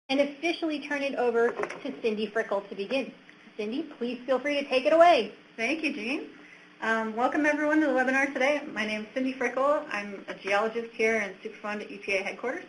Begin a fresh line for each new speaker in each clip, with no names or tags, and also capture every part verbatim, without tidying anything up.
and officially turn it over to Cindy Frickel to begin. Cindy, please feel free to take it away.
Thank you, Jean. Um, welcome everyone to the webinar today. My name is Cindy Frickel. I'm a geologist here in Superfund at E P A headquarters.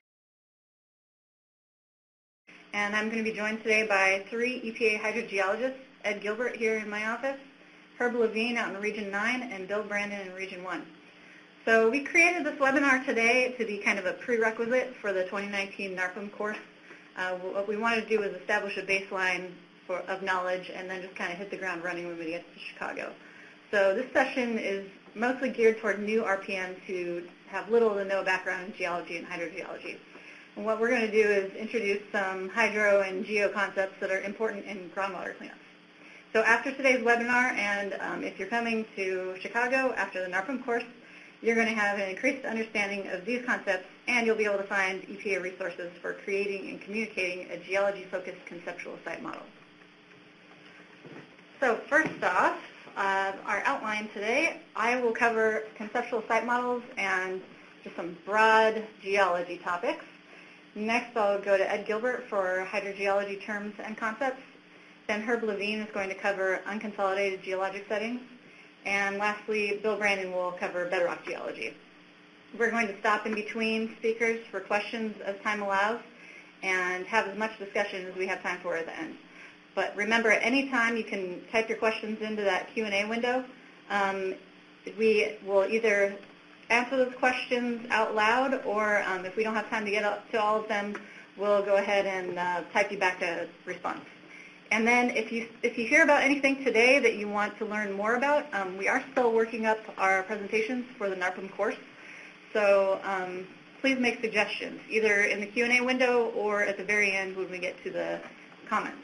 And I'm going to be joined today by three E P A hydrogeologists, Ed Gilbert here in my office, Herb Levine out in Region nine, and Bill Brandon in Region one. So we created this webinar today to be kind of a prerequisite for the twenty nineteen NARPM course. Uh, what we wanted to do was establish a baseline for, of knowledge and then just kind of hit the ground running when we get to Chicago. So this session is mostly geared toward new R P Ms who have little to no background in geology and hydrogeology. And what we're going to do is introduce some hydro and geo concepts that are important in groundwater cleanup. So after today's webinar, and um, if you're coming to Chicago after the NARPM course, you're going to have an increased understanding of these concepts, and you'll be able to find E P A resources for creating and communicating a geology-focused conceptual site model. So first off, uh, our outline today, I will cover conceptual site models and just some broad geology topics. Next, I'll go to Ed Gilbert for hydrogeology terms and concepts. Then Herb Levine is going to cover unconsolidated geologic settings. And lastly, Bill Brandon will cover bedrock geology. We're going to stop in between speakers for questions as time allows and have as much discussion as we have time for at the end. But remember, at any time you can type your questions into that Q and A window. Um, we will either answer those questions out loud, or um, if we don't have time to get up to all of them, we'll go ahead and uh, type you back a response. And then if you, if you hear about anything today that you want to learn more about, um, we are still working up our presentations for the NARPM course. So um, please make suggestions, either in the Q and A window or at the very end when we get to the comments.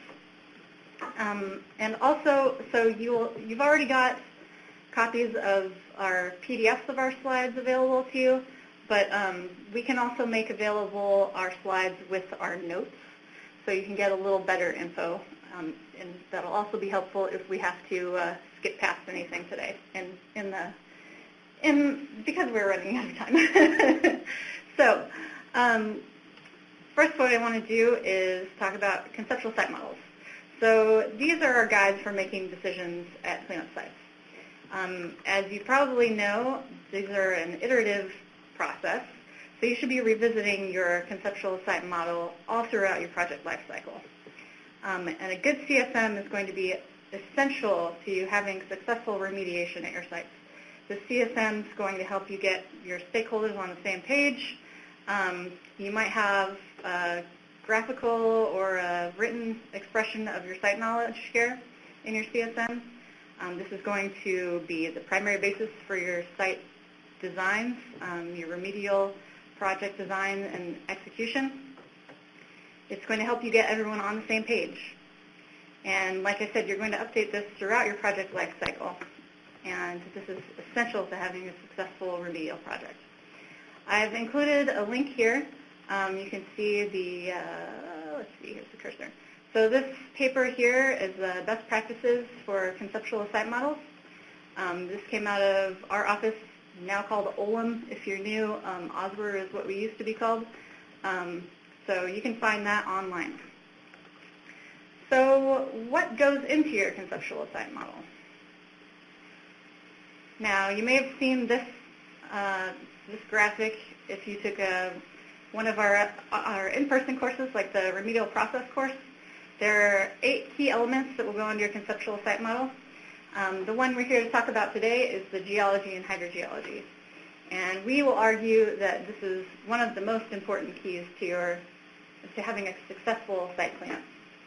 Um, and also, so you'll, you've already got copies of our P D Fs of our slides available to you, but um, we can also make available our slides with our notes, so you can get a little better info. Um, and that'll also be helpful if we have to uh, skip past anything today in, in the, in, because we're running out of time. So um, first what I want to do is talk about conceptual site models. So these are our guides for making decisions at cleanup sites. Um, as you probably know, these are an iterative process, so you should be revisiting your conceptual site model all throughout your project lifecycle. Um, and a good C S M is going to be essential to you having successful remediation at your sites. The C S M is going to help you get your stakeholders on the same page. Um, you might have a graphical or a written expression of your site knowledge here in your C S M. Um, this is going to be the primary basis for your site designs, um, your remedial project design and execution. It's going to help you get everyone on the same page. And like I said, you're going to update this throughout your project life cycle. And this is essential to having a successful remedial project. I've included a link here. Um, you can see the, uh, let's see, here's the cursor. So this paper here is the best practices for conceptual site models. Um, this came out of our office, now called O L M. If you're new, um, O S W R is what we used to be called. Um, so you can find that online. So what goes into your conceptual site model? Now, you may have seen this, uh, this graphic if you took a, one of our, our in-person courses, like the remedial process course. There are eight key elements that will go into your conceptual site model. Um, the one we're here to talk about today is the geology and hydrogeology. And we will argue that this is one of the most important keys to, your, to having a successful site cleanup.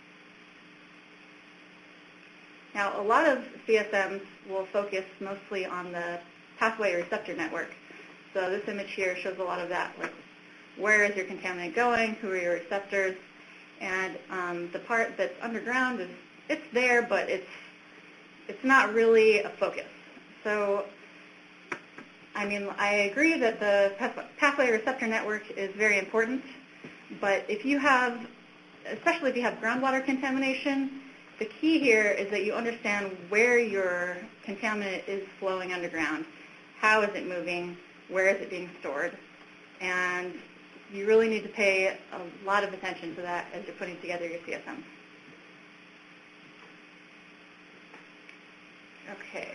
Now, a lot of C S Ms will focus mostly on the pathway receptor network. So this image here shows a lot of that, like where is your contaminant going, who are your receptors, and um, the part that's underground is, it's there, but it's, it's not really a focus. So, I mean, I agree that the pathway receptor network is very important, but if you have, especially if you have groundwater contamination, the key here is that you understand where your contaminant is flowing underground. How is it moving? Where is it being stored? And you really need to pay a lot of attention to that as you're putting together your C S M. Okay.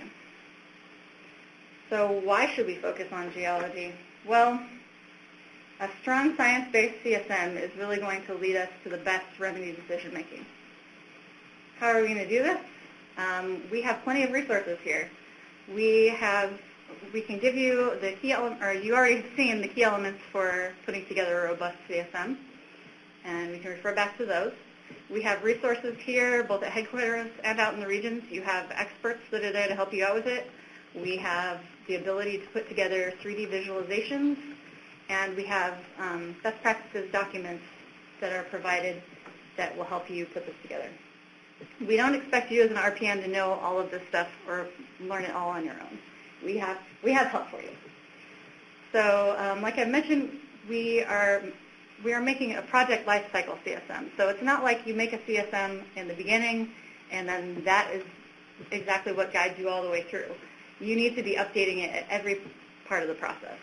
So why should we focus on geology? Well, a strong science-based C S M is really going to lead us to the best revenue decision making. How are we going to do this? Um, we have plenty of resources here. We have, we can give you the key element, or you already seen the key elements for putting together a robust C S M, and we can refer back to those. We have resources here, both at headquarters and out in the regions. You have experts that are there to help you out with it. We have the ability to put together three D visualizations, and we have um, best practices documents that are provided that will help you put this together. We don't expect you as an R P M to know all of this stuff or learn it all on your own. We have, we have help for you. So um, like I mentioned, we are, we are making a project lifecycle C S M. So it's not like you make a C S M in the beginning and then that is exactly what guides you all the way through. You need to be updating it at every part of the process.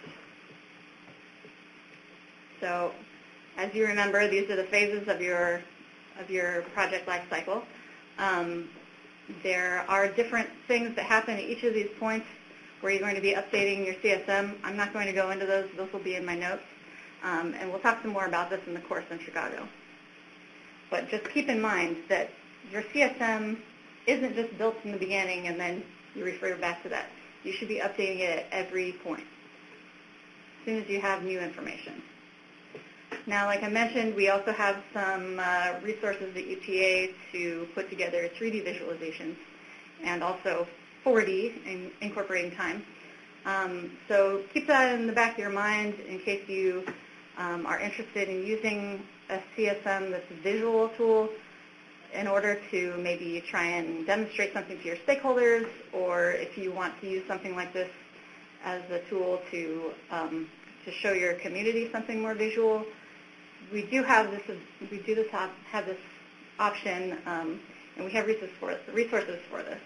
So as you remember, these are the phases of your, of your project life cycle. Um, there are different things that happen at each of these points where you're going to be updating your C S M. I'm not going to go into those. Those will be in my notes. Um, and we'll talk some more about this in the course in Chicago. But just keep in mind that your C S M isn't just built in the beginning and then you refer back to that. You should be updating it at every point as soon as you have new information. Now, like I mentioned, we also have some uh, resources at U T A to put together three D visualizations and also four D, in incorporating time. Um, so keep that in the back of your mind in case you um, are interested in using a C S M that's a visual tool in order to maybe try and demonstrate something to your stakeholders, or if you want to use something like this as a tool to, um, to show your community something more visual. We do have this. We do this have, have this option, um, and we have resources for resources for this.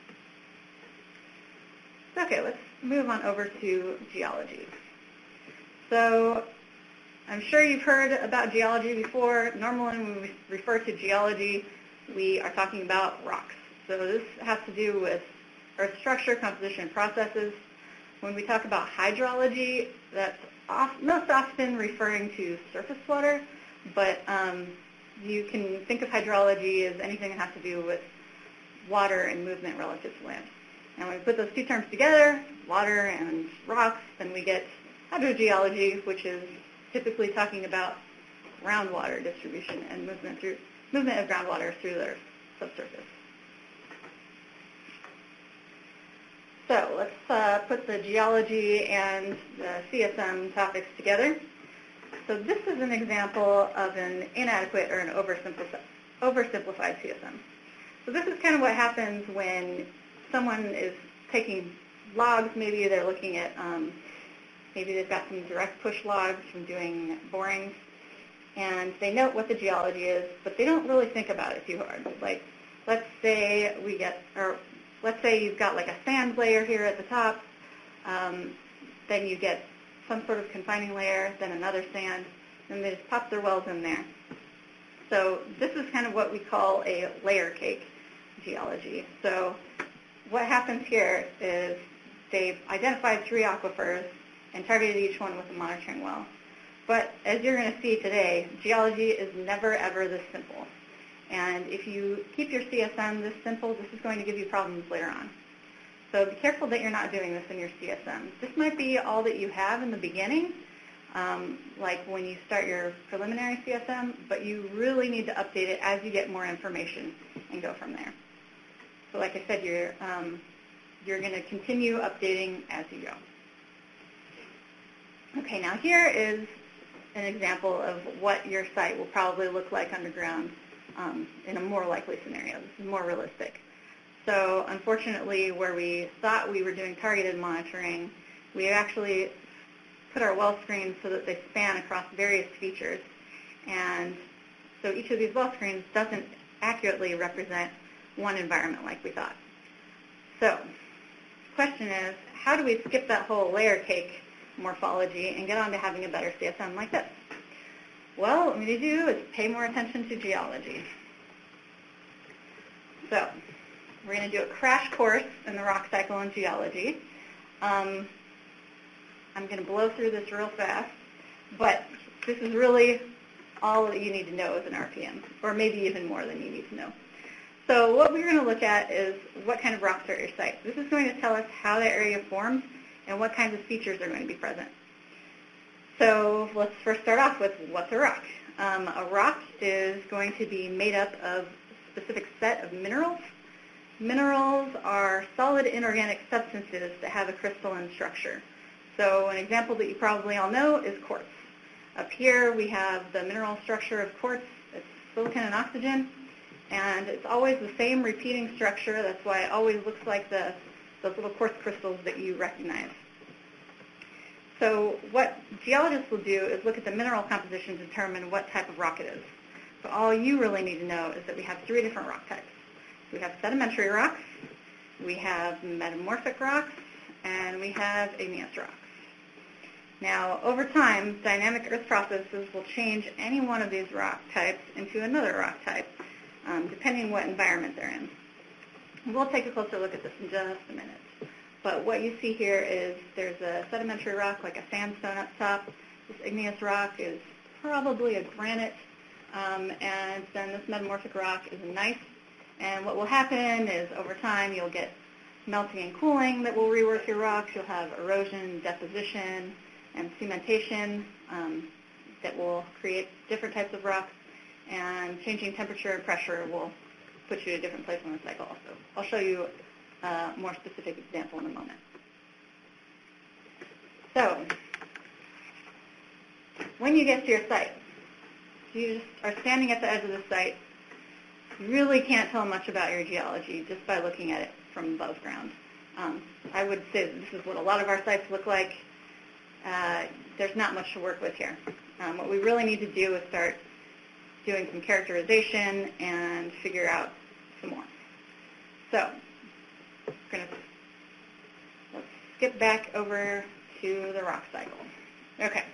Okay, let's move on over to geology. So I'm sure you've heard about geology before. Normally, when we refer to geology, we are talking about rocks. So this has to do with earth structure, composition, and processes. When we talk about hydrology, that's off, most often referring to surface water, but um, you can think of hydrology as anything that has to do with water and movement relative to land. And when we put those two terms together, water and rocks, then we get hydrogeology, which is typically talking about groundwater distribution and movement through movement of groundwater through the subsurface. So let's uh, put the geology and the C S M topics together. So this is an example of an inadequate or an oversimplified, oversimplified C S M. So this is kind of what happens when someone is taking logs. Maybe they're looking at, um, maybe they've got some direct push logs from doing borings, and they note what the geology is, but they don't really think about it too hard. Like, let's say we get, or let's say you've got like a sand layer here at the top, um, then you get some sort of confining layer, then another sand, and they just pop their wells in there. So this is kind of what we call a layer cake geology. So what happens here is they've identified three aquifers and targeted each one with a monitoring well. But as you're going to see today, geology is never, ever this simple. And if you keep your C S M this simple, this is going to give you problems later on. So be careful that you're not doing this in your C S M. This might be all that you have in the beginning, um, like when you start your preliminary C S M, but you really need to update it as you get more information and go from there. So like I said, you're, um, you're going to continue updating as you go. Okay, now here is an example of what your site will probably look like underground um, in a more likely scenario. This is more realistic. So unfortunately, where we thought we were doing targeted monitoring, we actually put our well screens so that they span across various features. And so each of these well screens doesn't accurately represent one environment like we thought. So the question is, how do we skip that whole layer cake morphology and get on to having a better C S M like this? Well, what we need to do is pay more attention to geology. So we're going to do a crash course in the rock cycle and geology. Um, I'm going to blow through this real fast, but this is really all that you need to know as an R P M, or maybe even more than you need to know. So what we're going to look at is what kind of rocks are at your site. This is going to tell us how the area forms and what kinds of features are going to be present. So let's first start off with what's a rock. Um, a rock is going to be made up of a specific set of minerals. Minerals are solid inorganic substances that have a crystalline structure. So an example that you probably all know is quartz. Up here we have the mineral structure of quartz. It's silicon and oxygen, and it's always the same repeating structure. That's why it always looks like the, those little quartz crystals that you recognize. So what geologists will do is look at the mineral composition to determine what type of rock it is. So all you really need to know is that we have three different rock types. We have sedimentary rocks, we have metamorphic rocks, and we have igneous rocks. Now, over time, dynamic earth processes will change any one of these rock types into another rock type, um, depending what environment they're in. We'll take a closer look at this in just a minute. But what you see here is there's a sedimentary rock, like a sandstone up top. This igneous rock is probably a granite, um, and then this metamorphic rock is a gneiss. And what will happen is over time you'll get melting and cooling that will rework your rocks. You'll have erosion, deposition, and cementation um, that will create different types of rocks, and changing temperature and pressure will put you at a different place in the cycle also. I'll show you a more specific example in a moment. So, when you get to your site, you just are standing at the edge of the site. You really can't tell much about your geology just by looking at it from above ground. Um, I would say that this is what a lot of our sites look like. Uh, there's not much to work with here. Um, what we really need to do is start doing some characterization and figure out some more. So, we're going to let's skip back over to the rock cycle. Okay.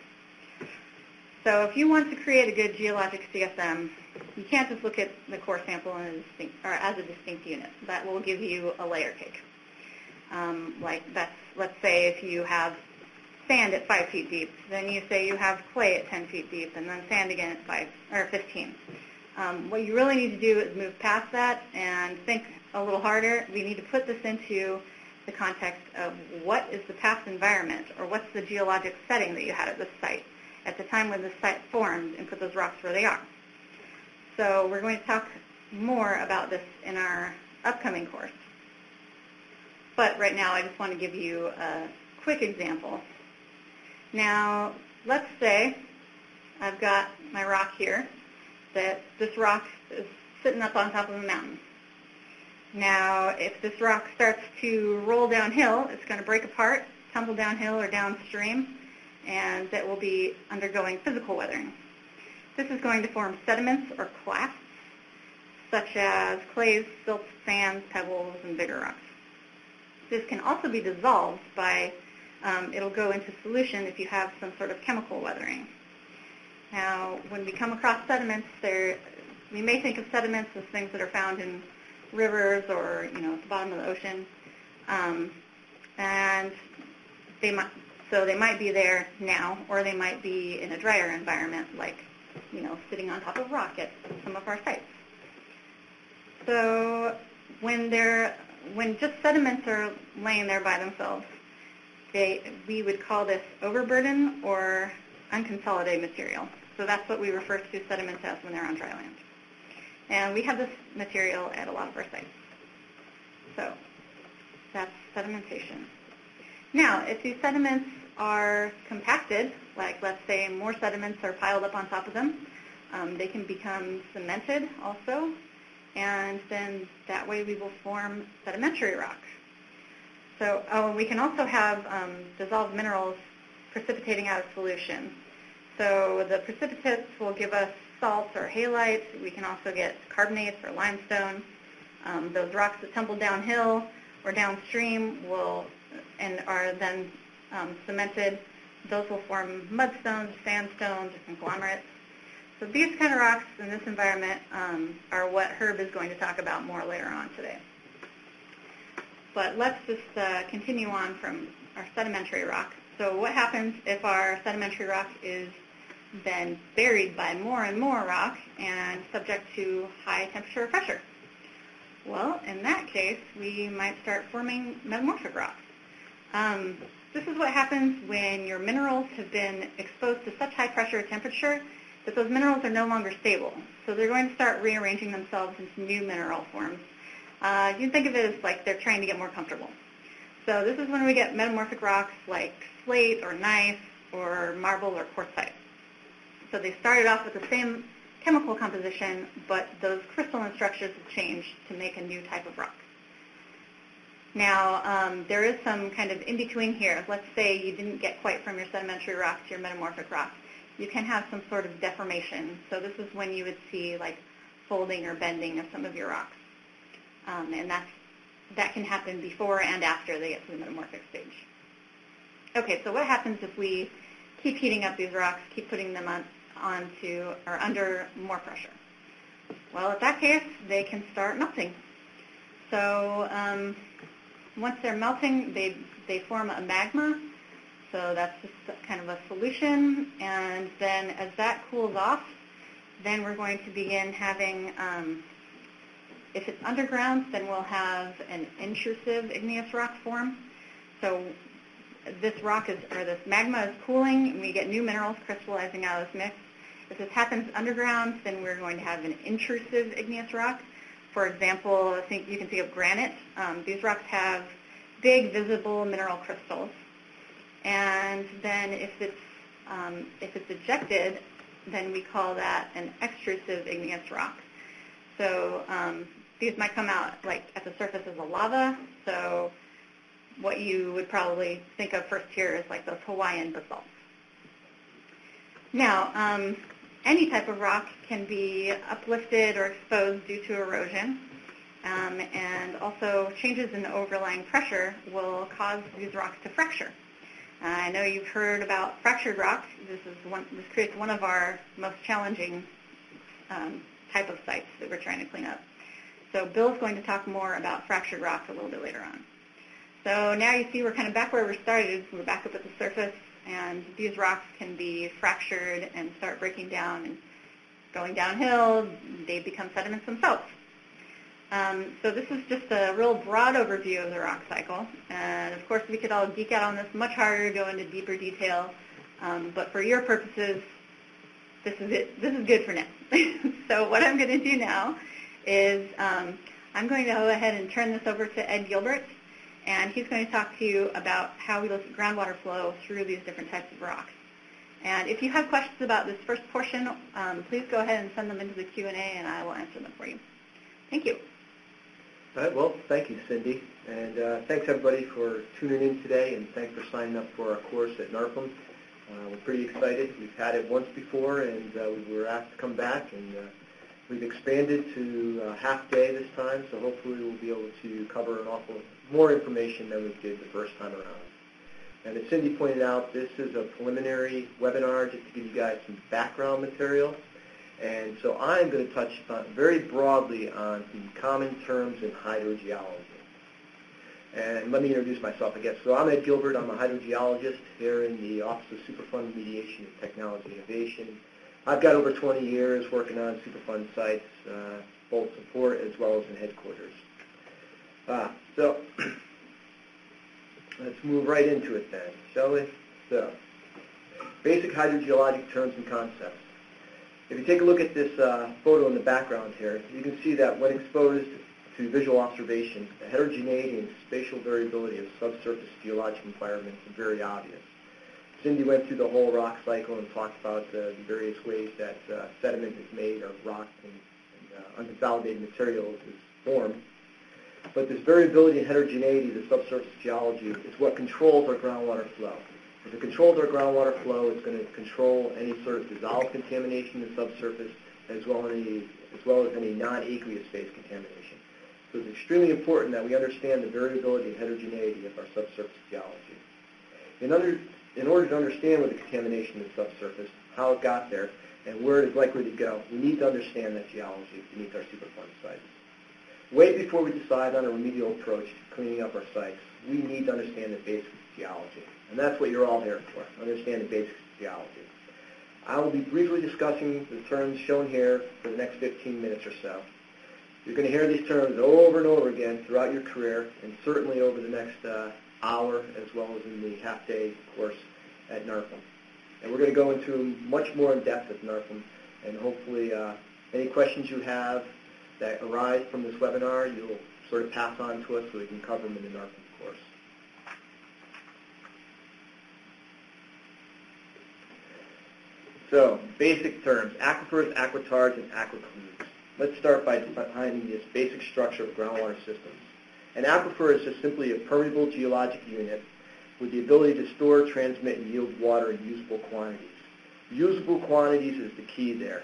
So if you want to create a good geologic C S M, you can't just look at the core sample in a distinct, or as a distinct unit. That will give you a layer cake. Um, like that's, let's say if you have sand at five feet deep, then you say you have clay at ten feet deep, and then sand again at five or fifteen. Um, what you really need to do is move past that and think a little harder. We need to put this into the context of what is the past environment, or what's the geologic setting that you had at this site at the time when the site formed, and put those rocks where they are. So we're going to talk more about this in our upcoming course. But right now I just want to give you a quick example. Now, let's say I've got my rock here, that this rock is sitting up on top of a mountain. Now, if this rock starts to roll downhill, it's going to break apart, tumble downhill or downstream, and that will be undergoing physical weathering. This is going to form sediments or clasts, such as clays, silts, sands, pebbles, and bigger rocks. This can also be dissolved by, um, it'll go into solution if you have some sort of chemical weathering. Now, when we come across sediments, there, we may think of sediments as things that are found in rivers or, you know, at the bottom of the ocean, um, and they might, so they might be there now, or they might be in a drier environment, like, you know, sitting on top of rock at some of our sites. So when they're, when just sediments are laying there by themselves, they, we would call this overburden or unconsolidated material. So that's what we refer to sediments as when they're on dry land. And we have this material at a lot of our sites. So that's sedimentation. Now, if these sediments are compacted, like let's say more sediments are piled up on top of them, um, they can become cemented also, and then that way we will form sedimentary rock. So oh, we can also have um, dissolved minerals precipitating out of solution. So the precipitates will give us salts or halites. We can also get carbonates or limestone. Um, those rocks that tumble downhill or downstream will and are then um, cemented. Those will form mudstones, sandstones, or conglomerates. So these kind of rocks in this environment um, are what Herb is going to talk about more later on today. But let's just uh, continue on from our sedimentary rock. So what happens if our sedimentary rock is then buried by more and more rock and subject to high temperature or pressure? Well, in that case, we might start forming metamorphic rocks. Um, this is what happens when your minerals have been exposed to such high pressure or temperature that those minerals are no longer stable. So they're going to start rearranging themselves into new mineral forms. Uh, you can think of it as like they're trying to get more comfortable. So this is when we get metamorphic rocks like slate or gneiss or marble or quartzite. So they started off with the same chemical composition, but those crystalline structures have changed to make a new type of rock. Now, um, there is some kind of in-between here. Let's say you didn't get quite from your sedimentary rock to your metamorphic rock. You can have some sort of deformation. So this is when you would see like folding or bending of some of your rocks. Um, and that's, that can happen before and after they get to the metamorphic stage. Okay, so what happens if we keep heating up these rocks, keep putting them on, onto or under more pressure? Well, in that case, they can start melting. So um, once they're melting, they, they form a magma. So that's just kind of a solution. And then as that cools off, then we're going to begin having, um, if it's underground, then we'll have an intrusive igneous rock form. So this rock is, or this magma is cooling, and we get new minerals crystallizing out of this mix. If this happens underground, then we're going to have an intrusive igneous rock. For example, I think you can think of granite. Um, these rocks have big visible mineral crystals. And then if it's, um, if it's ejected, then we call that an extrusive igneous rock. So um, these might come out like at the surface as a lava. So what you would probably think of first here is like those Hawaiian basalts. Now, um, any type of rock can be uplifted or exposed due to erosion. Um, and also changes in the overlying pressure will cause these rocks to fracture. Uh, I know you've heard about fractured rocks. This is one, this creates one of our most challenging um, type of sites that we're trying to clean up. So Bill's going to talk more about fractured rocks a little bit later on. So now you see we're kind of back where we started. We're back up at the surface, and these rocks can be fractured and start breaking down and going downhill. They become sediments themselves. Um, so this is just a real broad overview of the rock cycle. And of course, we could all geek out on this much harder, go into deeper detail. Um, but for your purposes, this is it. This is good for now. So what I'm going to do now is um, I'm going to go ahead and turn this over to Ed Gilbert. And he's going to talk to you about how we look at groundwater flow through these different types of rocks. And if you have questions about this first portion, um, please go ahead and send them into the Q and A, and I will answer them for you. Thank you.
All right, well, thank you, Cindy. And uh, thanks, everybody, for tuning in today, and thanks for signing up for our course at NARPM. Uh, we're pretty excited. We've had it once before, and uh, we were asked to come back, and uh, we've expanded to a half day this time, so hopefully we'll be able to cover an awful more information than we did the first time around. And as Cindy pointed out, this is a preliminary webinar just to give you guys some background material. And so I'm going to touch on, very broadly on some common terms in hydrogeology. And let me introduce myself, I guess. So I'm Ed Gilbert. I'm a hydrogeologist here in the Office of Superfund Mediation and Technology Innovation. I've got over twenty years working on Superfund sites, uh, both support as well as in headquarters. Uh, so let's move right into it then, shall we? So, basic hydrogeologic terms and concepts. If you take a look at this uh, photo in the background here, you can see that when exposed to visual observation, the heterogeneity and spatial variability of subsurface geologic environments is very obvious. Cindy went through the whole rock cycle and talked about uh, the various ways that uh, sediment is made, or rock and, and uh, unconsolidated materials is formed. But this variability and heterogeneity of the subsurface geology is what controls our groundwater flow. If it controls our groundwater flow, it's going to control any sort of dissolved contamination in the subsurface, as well as any, as well as any non-aqueous phase contamination. So it's extremely important that we understand the variability and heterogeneity of our subsurface geology. In, under, in order to understand what the contamination in the subsurface, how it got there, and where it is likely to go, we need to understand that geology beneath our Superfund sites. Way before we decide on a remedial approach to cleaning up our sites, we need to understand the basics of geology. And that's what you're all here for, understand the basics of geology. I will be briefly discussing the terms shown here for the next fifteen minutes or so. You're going to hear these terms over and over again throughout your career, and certainly over the next uh, hour, as well as in the half-day course at NARPM. And we're going to go into them much more in depth at NARPM, and hopefully uh, any questions you have that arise from this webinar, you'll sort of pass on to us so we can cover them in the NARPM course. So, basic terms, aquifers, aquitards, and aquicludes. Let's start by defining this basic structure of groundwater systems. An aquifer is just simply a permeable geologic unit with the ability to store, transmit, and yield water in usable quantities. Usable quantities is the key there.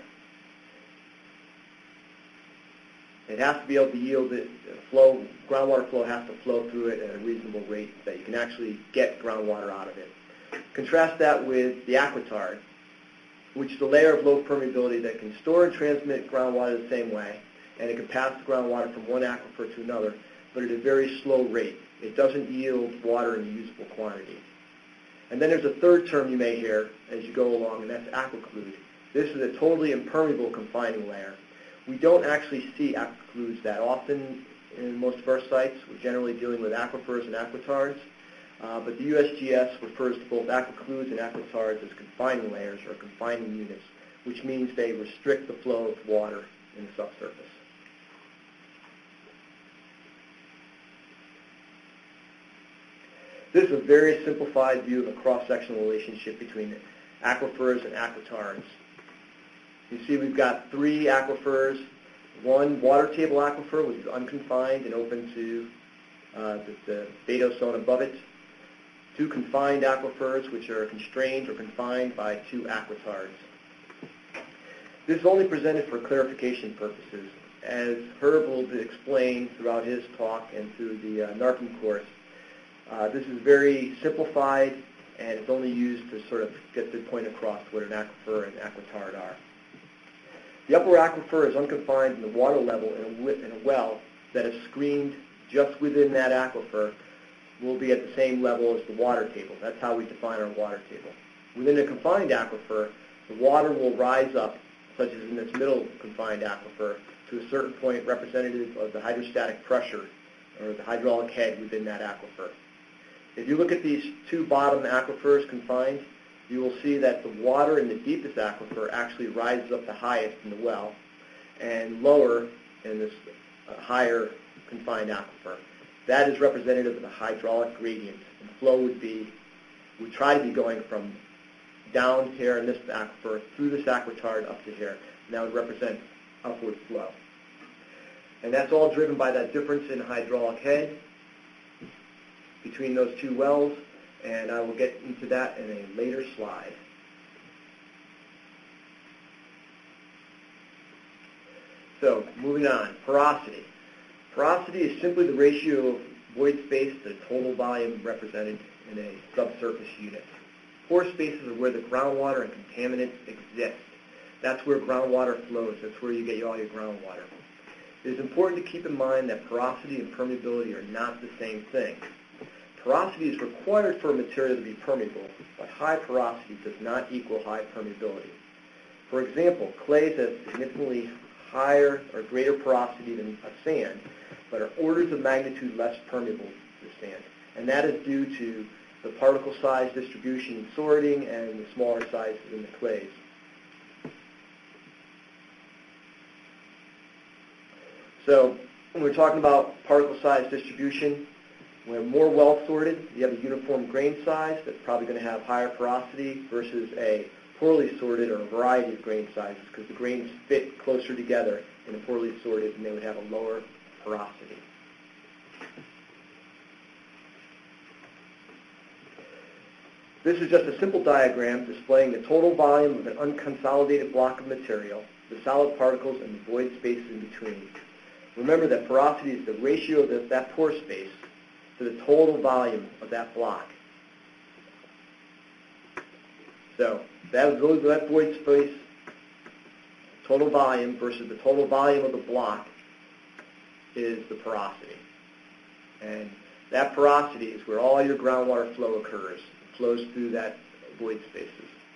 It has to be able to yield it, flow, groundwater flow has to flow through it at a reasonable rate that you can actually get groundwater out of it. Contrast that with the aquitard, which is a layer of low permeability that can store and transmit groundwater the same way, and it can pass the groundwater from one aquifer to another, but at a very slow rate. It doesn't yield water in usable quantity. And then there's a third term you may hear as you go along, and that's aquiclude. This is a totally impermeable confining layer. We don't actually see aquicludes that often in most of our sites. We're generally dealing with aquifers and aquitards, uh, but the U S G S refers to both aquicludes and aquitards as confining layers or confining units, which means they restrict the flow of water in the subsurface. This is a very simplified view of a cross-sectional relationship between aquifers and aquitards. You see we've got three aquifers, one water table aquifer, which is unconfined and open to uh, the, the Beto zone above it, two confined aquifers, which are constrained or confined by two aquitards. This is only presented for clarification purposes. As Herb will explain throughout his talk and through the uh, NARPM course, uh, this is very simplified, and it's only used to sort of get the point across what an aquifer and aquitard are. The upper aquifer is unconfined in the water level in a, in a well that is screened just within that aquifer will be at the same level as the water table. That's how we define our water table. Within a confined aquifer, the water will rise up, such as in this middle confined aquifer, to a certain point representative of the hydrostatic pressure or the hydraulic head within that aquifer. If you look at these two bottom aquifers confined, you will see that the water in the deepest aquifer actually rises up the highest in the well and lower in this uh, higher confined aquifer. That is representative of the hydraulic gradient. And flow would be, we try to be going from down here in this aquifer through this aquitard up to here. And that would represent upward flow. And that's all driven by that difference in hydraulic head between those two wells, and I will get into that in a later slide. So, moving on, porosity. Porosity is simply the ratio of void space to the total volume represented in a subsurface unit. Pore spaces are where the groundwater and contaminants exist. That's where groundwater flows. That's where you get all your groundwater. It is important to keep in mind that porosity and permeability are not the same thing. Porosity is required for a material to be permeable, but high porosity does not equal high permeability. For example, clays have significantly higher or greater porosity than a sand, but are orders of magnitude less permeable than sand. And that is due to the particle size distribution and sorting and the smaller sizes in the clays. So when we're talking about particle size distribution, when more well sorted, you have a uniform grain size that's probably going to have higher porosity versus a poorly sorted or a variety of grain sizes, because the grains fit closer together in a poorly sorted and they would have a lower porosity. This is just a simple diagram displaying the total volume of an unconsolidated block of material, the solid particles, and the void spaces in between. Remember that porosity is the ratio of the, that pore space to the total volume of that block. So that, those, that void space total volume versus the total volume of the block is the porosity. And that porosity is where all your groundwater flow occurs. It flows through that void spaces.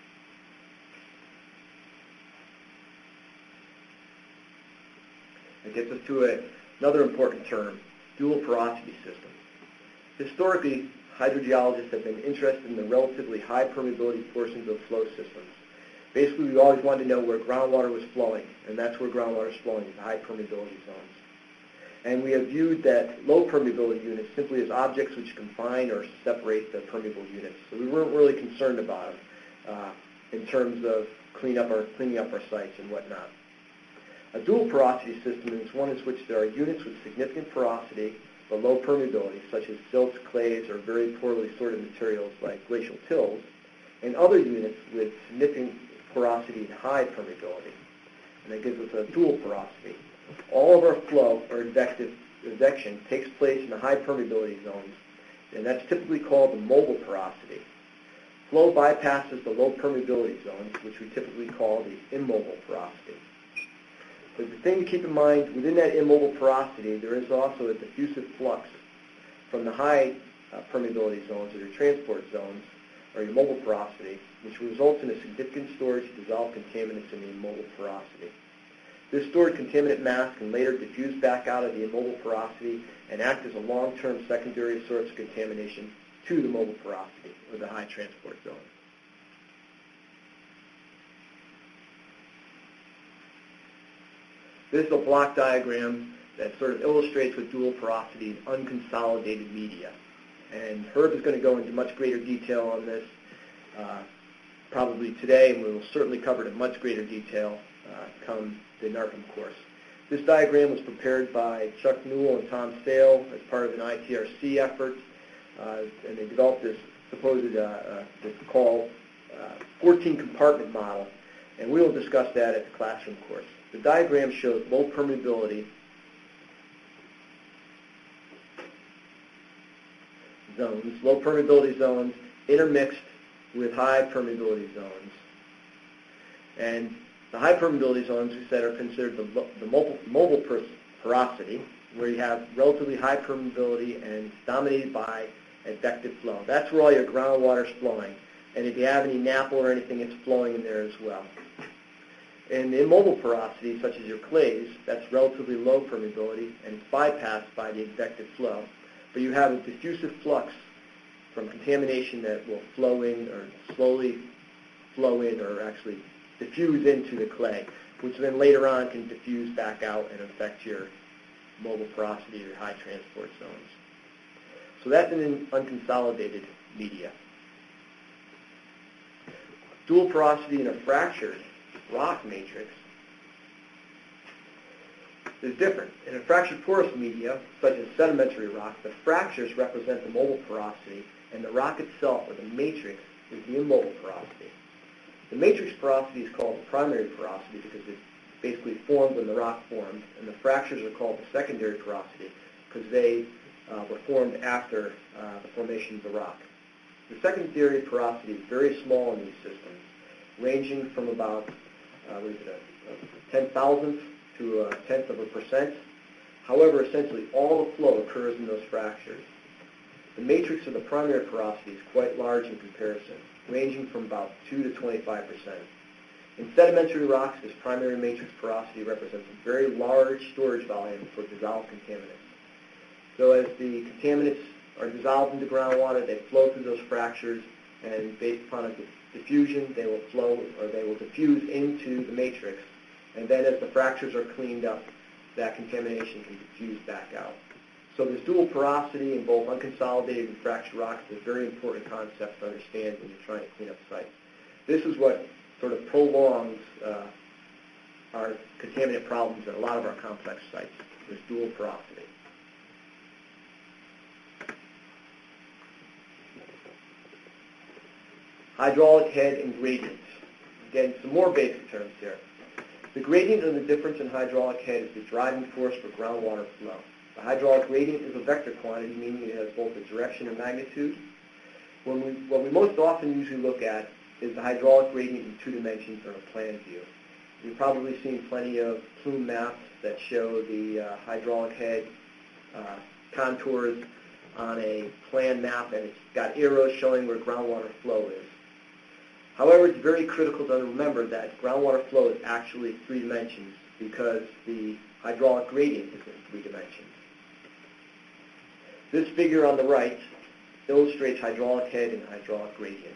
It gets us to a, another important term, dual porosity system. Historically, hydrogeologists have been interested in the relatively high permeability portions of flow systems. Basically, we always wanted to know where groundwater was flowing, and that's where groundwater is flowing, the high permeability zones. And we have viewed that low permeability units simply as objects which confine or separate the permeable units. So we weren't really concerned about them uh, in terms of clean up our, cleaning up our sites and whatnot. A dual porosity system is one in which there are units with significant porosity but low permeability, such as silts, clays, or very poorly sorted materials like glacial tills, and other units with significant porosity and high permeability. And that gives us a dual porosity. All of our flow, or advection, takes place in the high permeability zones, and that's typically called the mobile porosity. Flow bypasses the low permeability zones, which we typically call the immobile porosity. But the thing to keep in mind, within that immobile porosity, there is also a diffusive flux from the high uh, permeability zones, or your transport zones, or your mobile porosity, which results in a significant storage of dissolved contaminants in the immobile porosity. This stored contaminant mass can later diffuse back out of the immobile porosity and act as a long-term secondary source of contamination to the mobile porosity, or the high transport zone. This is a block diagram that sort of illustrates what dual porosity in unconsolidated media. And Herb is going to go into much greater detail on this uh, probably today, and we will certainly cover it in much greater detail uh, come the NARPM course. This diagram was prepared by Chuck Newell and Tom Sale as part of an I T R C effort, uh, and they developed this supposed uh, uh, this called uh, fourteen compartment model, and we will discuss that at the classroom course. The diagram shows low permeability zones, low permeability zones intermixed with high permeability zones. And the high permeability zones, we said, are considered the, the mobile, mobile porosity, where you have relatively high permeability and it's dominated by advective flow. That's where all your groundwater is flowing. And if you have any N A P L or anything, it's flowing in there as well. In the immobile porosity, such as your clays, that's relatively low permeability and it's bypassed by the advective flow. But you have a diffusive flux from contamination that will flow in or slowly flow in or actually diffuse into the clay, which then later on can diffuse back out and affect your mobile porosity or high transport zones. So that's in unconsolidated media. Dual porosity in a fractured rock matrix is different. In a fractured porous media, such as sedimentary rock, the fractures represent the mobile porosity, and the rock itself, or the matrix, is the immobile porosity. The matrix porosity is called the primary porosity because it basically formed when the rock formed, and the fractures are called the secondary porosity because they uh, were formed after uh, the formation of the rock. The secondary porosity is very small in these systems, ranging from about uh, what is it, a, a ten thousandth to a tenth of a percent. However, essentially all the flow occurs in those fractures. The matrix of the primary porosity is quite large in comparison, ranging from about two to twenty-five percent. In sedimentary rocks, this primary matrix porosity represents a very large storage volume for dissolved contaminants. So as the contaminants are dissolved into groundwater, they flow through those fractures, and based upon a diffusion, they will flow or they will diffuse into the matrix. And then as the fractures are cleaned up, that contamination can diffuse back out. So this dual porosity in both unconsolidated and fractured rocks is a very important concept to understand when you're trying to clean up sites. This is what sort of prolongs uh, our contaminant problems at a lot of our complex sites, this dual porosity. Hydraulic head and gradient. Again, some more basic terms here. The gradient and the difference in hydraulic head is the driving force for groundwater flow. The hydraulic gradient is a vector quantity, meaning it has both a direction and magnitude. When we, what we most often usually look at is the hydraulic gradient in two dimensions or a plan view. You've probably seen plenty of plume maps that show the uh, hydraulic head uh, contours on a plan map, and it's got arrows showing where groundwater flow is. However, it's very critical to remember that groundwater flow is actually three dimensions because the hydraulic gradient is in three dimensions. This figure on the right illustrates hydraulic head and hydraulic gradient.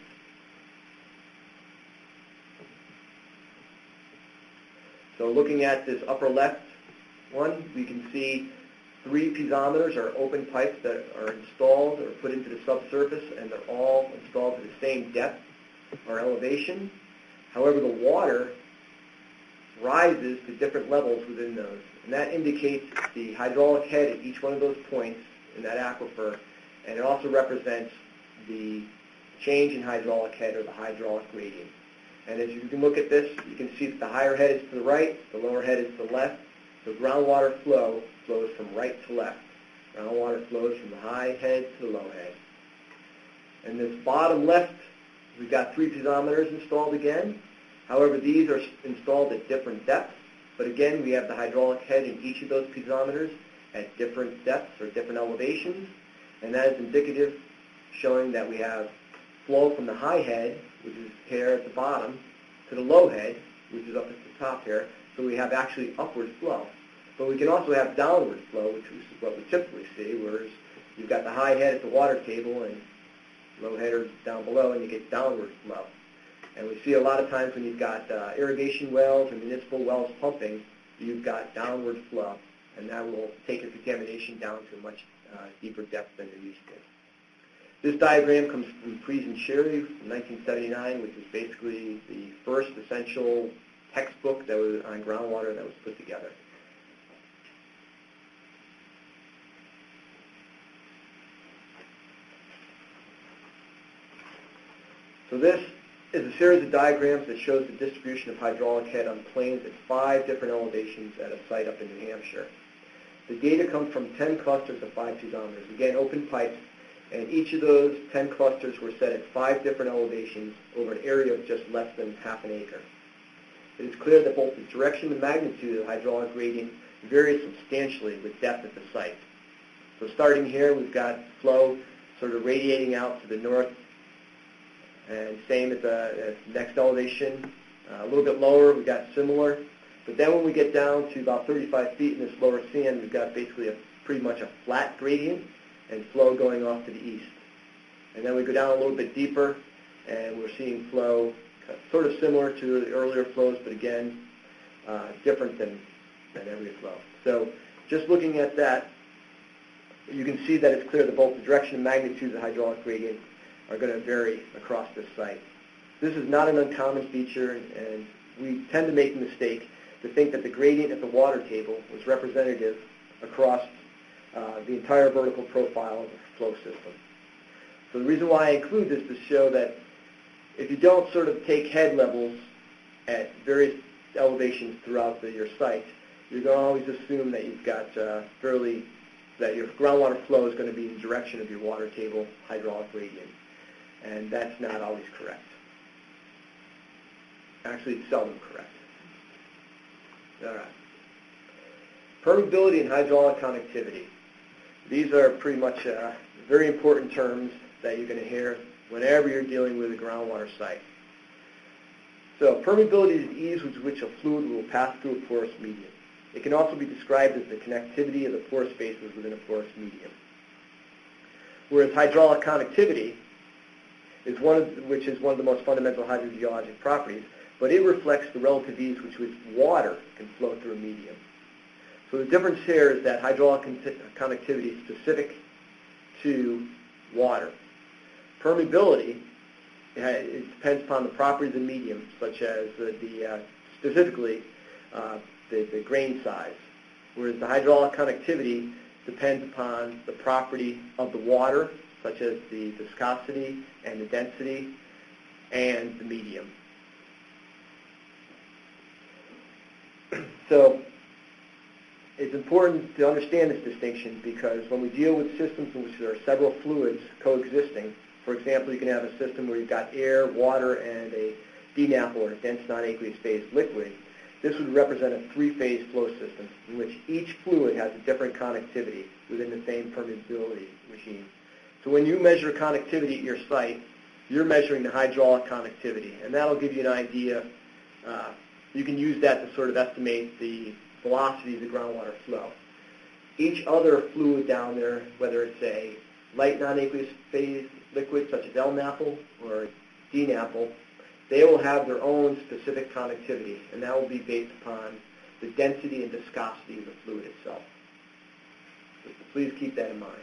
So looking at this upper left one, we can see three piezometers or open pipes that are installed or put into the subsurface, and they're all installed to the same depth or elevation. However, the water rises to different levels within those, and that indicates the hydraulic head at each one of those points in that aquifer, and it also represents the change in hydraulic head or the hydraulic gradient. And as you can look at this, you can see that the higher head is to the right, the lower head is to the left. So groundwater flow flows from right to left. Groundwater flows from the high head to the low head. And this bottom left, we've got three piezometers installed again. However, these are installed at different depths. But again, we have the hydraulic head in each of those piezometers at different depths or different elevations. And that is indicative, showing that we have flow from the high head, which is here at the bottom, to the low head, which is up at the top here. So we have actually upward flow. But we can also have downward flow, which is what we typically see, whereas you've got the high head at the water table and low headers down below, and you get downward flow. And we see a lot of times when you've got uh, irrigation wells or municipal wells pumping, you've got downward flow, and that will take your contamination down to a much uh, deeper depth than you're used to. This diagram comes from Priest and Sherry from nineteen seventy-nine, which is basically the first essential textbook that was on groundwater that was put together. So this is a series of diagrams that shows the distribution of hydraulic head on planes at five different elevations at a site up in New Hampshire. The data comes from ten clusters of five piezometers, again open pipes, and each of those ten clusters were set at five different elevations over an area of just less than half an acre. It is clear that both the direction and magnitude of the hydraulic gradient varies substantially with depth at the site. So starting here, we've got flow sort of radiating out to the north, and same at the, at the next elevation. Uh, a little bit lower, we've got similar. But then when we get down to about thirty-five feet in this lower sand, we've got basically a pretty much a flat gradient and flow going off to the east. And then we go down a little bit deeper, and we're seeing flow sort of similar to the earlier flows, but again, uh, different than, than every flow. So just looking at that, you can see that it's clear that both the direction and magnitude of the hydraulic gradient are going to vary across this site. This is not an uncommon feature, and we tend to make the mistake to think that the gradient at the water table was representative across uh, the entire vertical profile of the flow system. So the reason why I include this is to show that if you don't sort of take head levels at various elevations throughout the, your site, you're going to always assume that you've got uh, fairly, that your groundwater flow is going to be in the direction of your water table hydraulic gradient. And that's not always correct. Actually, it's seldom correct. All right. Permeability and hydraulic connectivity. These are pretty much uh, very important terms that you're going to hear whenever you're dealing with a groundwater site. So permeability is the ease with which a fluid will pass through a porous medium. It can also be described as the connectivity of the pore spaces within a porous medium. Whereas hydraulic connectivity is one of, which is one of the most fundamental hydrogeologic properties, but it reflects the relative ease with which water can flow through a medium. So the difference here is that hydraulic connectivity is specific to water. Permeability, it depends upon the properties of the medium, such as the, the uh, specifically uh, the, the grain size, whereas the hydraulic connectivity depends upon the property of the water, such as the viscosity and the density and the medium. So it's important to understand this distinction because when we deal with systems in which there are several fluids coexisting, for example, you can have a system where you've got air, water, and a D NAP or a dense non-aqueous phase liquid, this would represent a three-phase flow system in which each fluid has a different conductivity within the same permeability regime. So when you measure conductivity at your site, you're measuring the hydraulic conductivity, and that'll give you an idea. Uh, you can use that to sort of estimate the velocity of the groundwater flow. Each other fluid down there, whether it's a light non-aqueous phase liquid such as L NAPL or D NAPL, they will have their own specific conductivity, and that will be based upon the density and viscosity of the fluid itself. So please keep that in mind.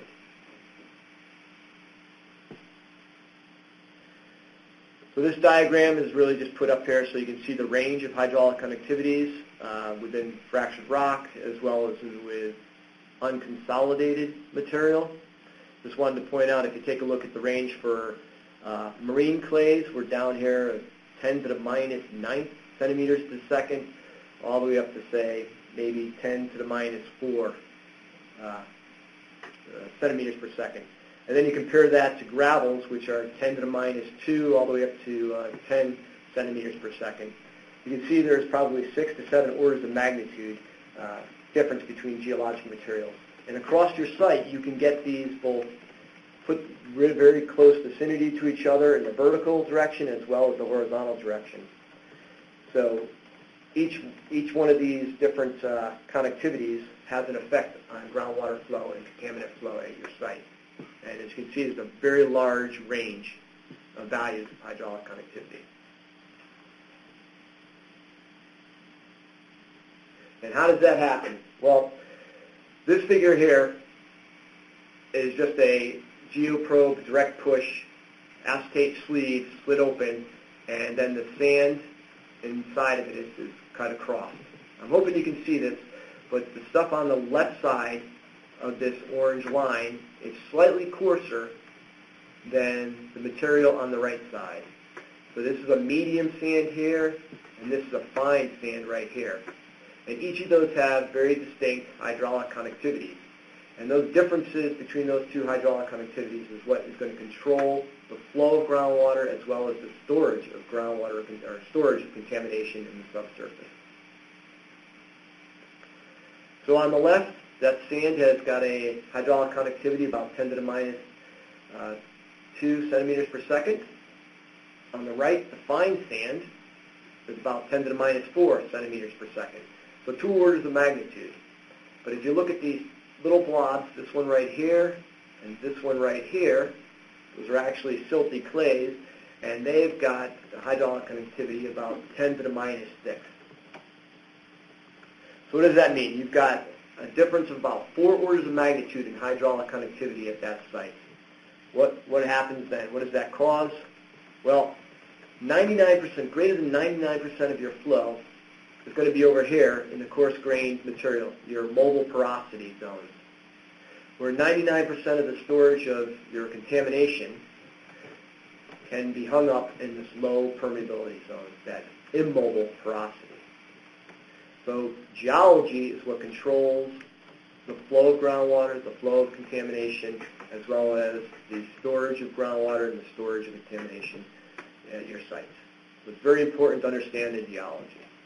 So this diagram is really just put up here so you can see the range of hydraulic conductivities uh, within fractured rock as well as with unconsolidated material. Just wanted to point out, if you take a look at the range for uh, marine clays, we're down here at ten to the minus ninth centimeters per second, all the way up to, say, maybe ten to the minus four uh, uh, centimeters per second. And then you compare that to gravels, which are ten to the minus two, all the way up to uh, ten centimeters per second. You can see there's probably six to seven orders of magnitude uh, difference between geologic materials. And across your site, you can get these both put very close vicinity to each other in the vertical direction as well as the horizontal direction. So each, each one of these different uh, conductivities has an effect on groundwater flow and contaminant flow at your site. And as you can see, there's a very large range of values of hydraulic conductivity. And how does that happen? Well, this figure here is just a geoprobe direct push acetate sleeve split open, and then the sand inside of it is, is cut across. I'm hoping you can see this, but the stuff on the left side of this orange line is slightly coarser than the material on the right side. So this is a medium sand here, and this is a fine sand right here. And each of those have very distinct hydraulic conductivities. And those differences between those two hydraulic conductivities is what is going to control the flow of groundwater as well as the storage of groundwater or storage of contamination in the subsurface. So on the left, that sand has got a hydraulic conductivity about ten to the minus uh, two centimeters per second. On the right, the fine sand is about ten to the minus four centimeters per second. So two orders of magnitude. But if you look at these little blobs, this one right here and this one right here, those are actually silty clays, and they've got a hydraulic conductivity about ten to the minus six. So what does that mean? You've got a difference of about four orders of magnitude in hydraulic conductivity at that site. What, what happens then? What does that cause? Well, ninety-nine percent, greater than ninety-nine percent of your flow is going to be over here in the coarse-grained material, your mobile porosity zones, where ninety-nine percent of the storage of your contamination can be hung up in this low permeability zone, that immobile porosity. So geology is what controls the flow of groundwater, the flow of contamination, as well as the storage of groundwater and the storage of contamination at your sites. So it's very important to understand the geology.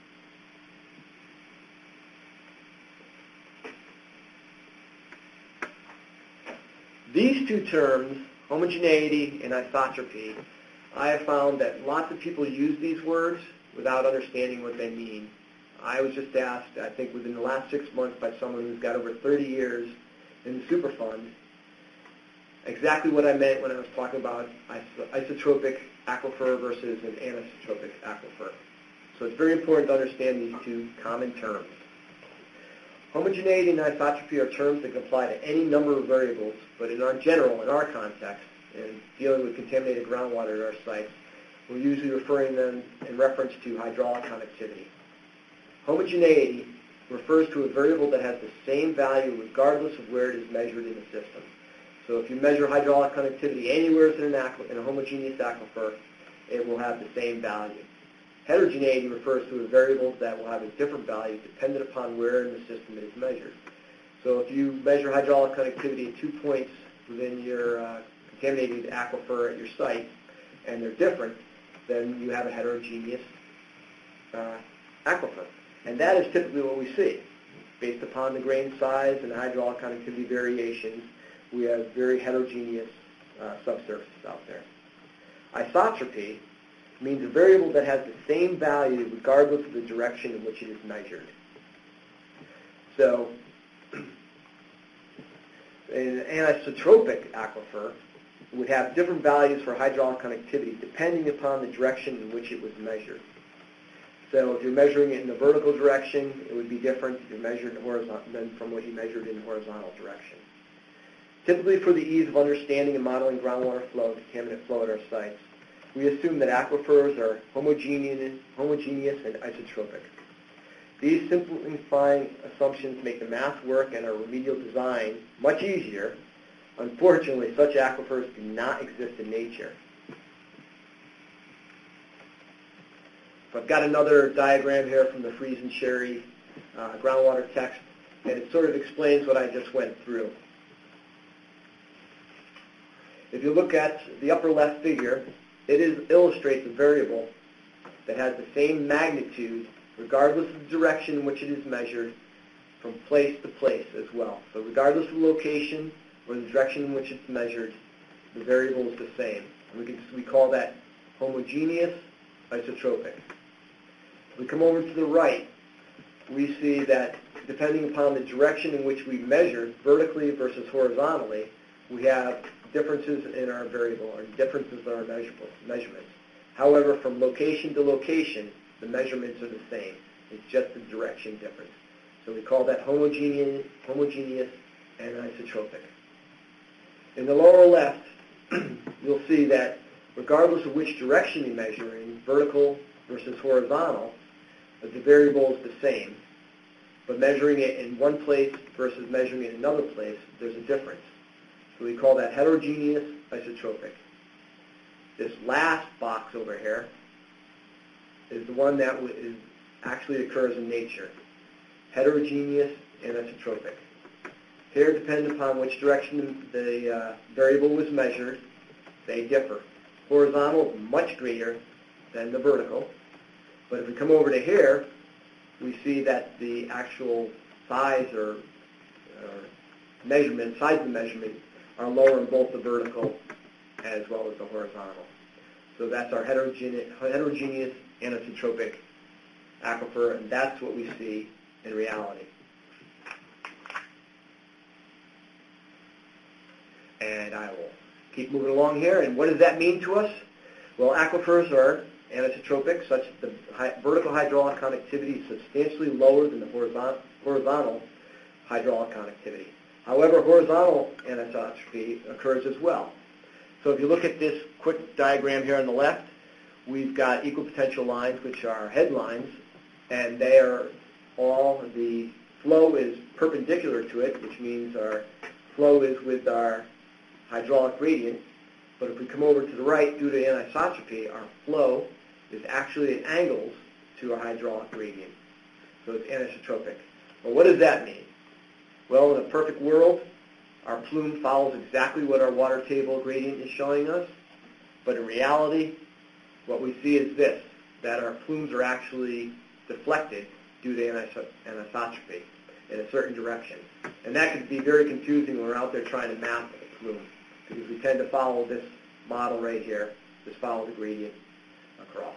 These two terms, homogeneity and isotropy, I have found that lots of people use these words without understanding what they mean. I was just asked, I think within the last six months by someone who's got over thirty years in the Superfund, exactly what I meant when I was talking about isotropic aquifer versus an anisotropic aquifer. So it's very important to understand these two common terms. Homogeneity and isotropy are terms that can apply to any number of variables, but in our general, in our context, in dealing with contaminated groundwater at our sites, we're usually referring them in reference to hydraulic conductivity. Homogeneity refers to a variable that has the same value regardless of where it is measured in the system. So if you measure hydraulic conductivity anywhere in, an in a homogeneous aquifer, it will have the same value. Heterogeneity refers to a variable that will have a different value dependent upon where in the system it is measured. So if you measure hydraulic conductivity at two points within your uh, contaminated aquifer at your site, and they're different, then you have a heterogeneous uh, aquifer. And that is typically what we see. Based upon the grain size and hydraulic conductivity variations, we have very heterogeneous uh, subsurfaces out there. Isotropy means a variable that has the same value regardless of the direction in which it is measured. So, in an anisotropic aquifer would have different values for hydraulic conductivity depending upon the direction in which it was measured. So if you're measuring it in the vertical direction, it would be different if you're measuring it horizontal than from what you measured in the horizontal direction. Typically, for the ease of understanding and modeling groundwater flow, contaminant flow at our sites, we assume that aquifers are homogeneous, homogeneous and isotropic. These simplifying assumptions make the math work and our remedial design much easier. Unfortunately, such aquifers do not exist in nature. So I've got another diagram here from the Freeze and Cherry uh, groundwater text, and it sort of explains what I just went through. If you look at the upper left figure, it is, illustrates a variable that has the same magnitude regardless of the direction in which it is measured from place to place as well. So regardless of the location or the direction in which it's measured, the variable is the same. And we, can, we call that homogeneous isotropic. If we come over to the right, we see that depending upon the direction in which we measured, vertically versus horizontally, we have differences in our variable, or differences in our measurements. However, from location to location, the measurements are the same. It's just the direction difference. So we call that homogeneous, homogeneous and isotropic. In the lower left, you'll see that regardless of which direction you measure in, vertical versus horizontal, the variable is the same. But measuring it in one place versus measuring it in another place, there's a difference. So we call that heterogeneous isotropic. This last box over here is the one that is, actually occurs in nature. Heterogeneous and isotropic. Here, depending upon which direction the uh, variable was measured, they differ. Horizontal is much greater than the vertical. But if we come over to here, we see that the actual size or, or measurement, size of the measurement, are lower in both the vertical as well as the horizontal. So that's our heterogeneous, heterogeneous anisotropic aquifer, and that's what we see in reality. And I will keep moving along here. And what does that mean to us? Well, aquifers are anisotropic, such that the hi- vertical hydraulic conductivity is substantially lower than the horizontal, horizontal hydraulic conductivity. However, horizontal anisotropy occurs as well. So if you look at this quick diagram here on the left, we've got equal potential lines, which are headlines, and they are all, the flow is perpendicular to it, which means our flow is with our hydraulic gradient. But if we come over to the right, due to anisotropy, our flow is actually at angles to our hydraulic gradient. So it's anisotropic. Well, what does that mean? Well, in a perfect world, our plume follows exactly what our water table gradient is showing us. But in reality, what we see is this, that our plumes are actually deflected due to anisotropy in a certain direction. And that can be very confusing when we're out there trying to map a plume, because we tend to follow this model right here, just follow the gradient across.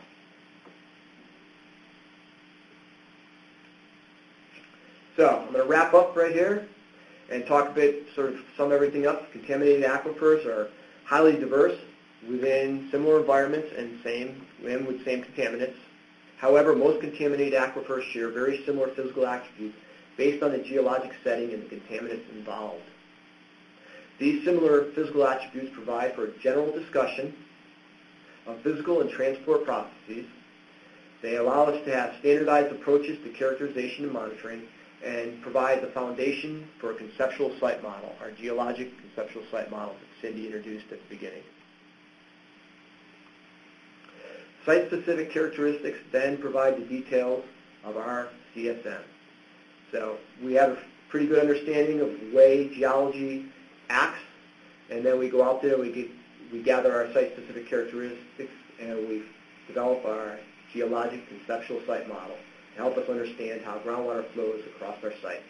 So I'm going to wrap up right here and talk a bit, sort of sum everything up. Contaminated aquifers are highly diverse within similar environments and same and with same contaminants. However, most contaminated aquifers share very similar physical attributes based on the geologic setting and the contaminants involved. These similar physical attributes provide for a general discussion of physical and transport processes. They allow us to have standardized approaches to characterization and monitoring, and provide the foundation for a conceptual site model, our geologic conceptual site model that Cindy introduced at the beginning. Site-specific characteristics then provide the details of our C S M. So we have a pretty good understanding of the way geology acts, and then we go out there, we, get, we gather our site-specific characteristics, and we develop our geologic conceptual site model. to help us understand how groundwater flows across our sites.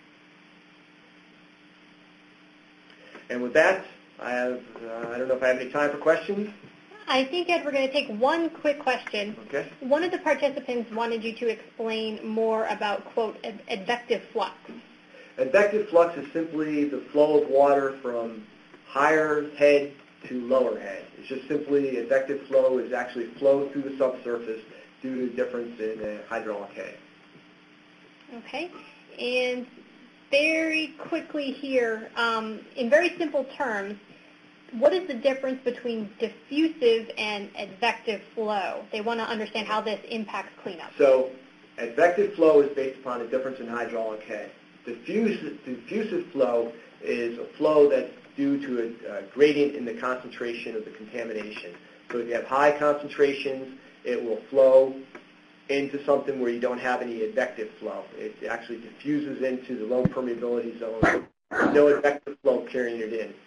And with that, I have, uh, I don't know if I have any time for questions.
I think, Ed, we're going to take one quick question.
Okay.
One of the participants wanted you to explain more about, quote, ad- advective flux.
Advective flux is simply the flow of water from higher head to lower head. It's just simply advective flow is actually flow through the subsurface due to difference in uh, hydraulic head.
Okay. And very quickly here, um, in very simple terms, what is the difference between diffusive and advective flow? They want to understand how this impacts cleanup.
So advective flow is based upon a difference in hydraulic head. Diffusive, diffusive flow is a flow that's due to a, a gradient in the concentration of the contamination. So if you have high concentrations, it will flow into something where you don't have any advective flow. It actually diffuses into the low permeability zone. No advective flow carrying it in.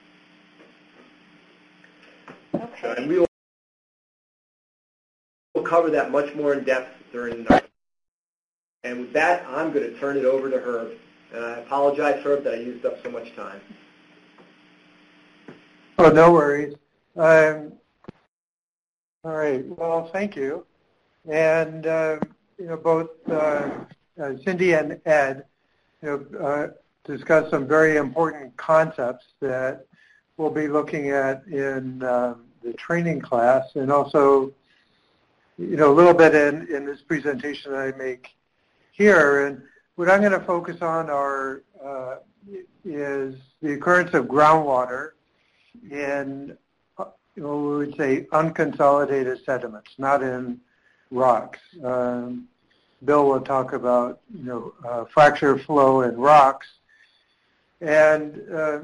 Okay.
And we will cover that much more in depth during the night. And with that, I'm going to turn it over to Herb. And I apologize, Herb, that I used up so much time.
Oh, no worries. Um, all right. Well, thank you. And uh, you know, both uh, uh, Cindy and Ed, you know, uh, discussed some very important concepts that we'll be looking at in um, the training class, and also, you know, a little bit in, in this presentation that I make here. And what I'm going to focus on are uh, is the occurrence of groundwater in, you know, we would say unconsolidated sediments, not in rocks. Um, Bill will talk about, you know, uh, fracture flow in rocks. And uh,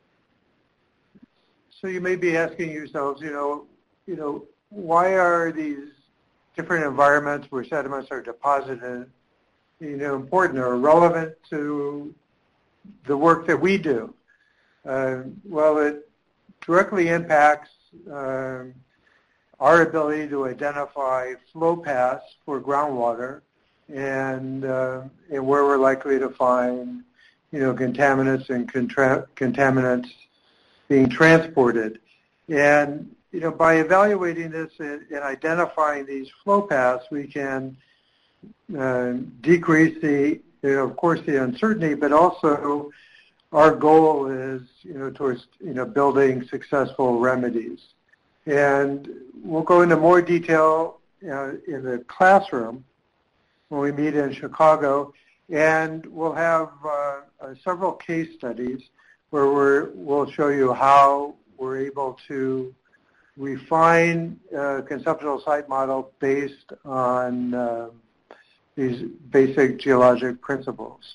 so you may be asking yourselves, you know, you know, why are these different environments where sediments are deposited, you know, important or relevant to the work that we do? Uh, well, it directly impacts uh, our ability to identify flow paths for groundwater and, uh, and where we're likely to find, you know, contaminants and contra- contaminants being transported. And, you know, by evaluating this and, and identifying these flow paths, we can uh, decrease the, you know, of course, the uncertainty, but also our goal is, you know, towards, you know, building successful remedies. And we'll go into more detail uh, in the classroom when we meet in Chicago, and we'll have uh, uh, several case studies where we're, we'll show you how we're able to refine a conceptual site model based on uh, these basic geologic principles.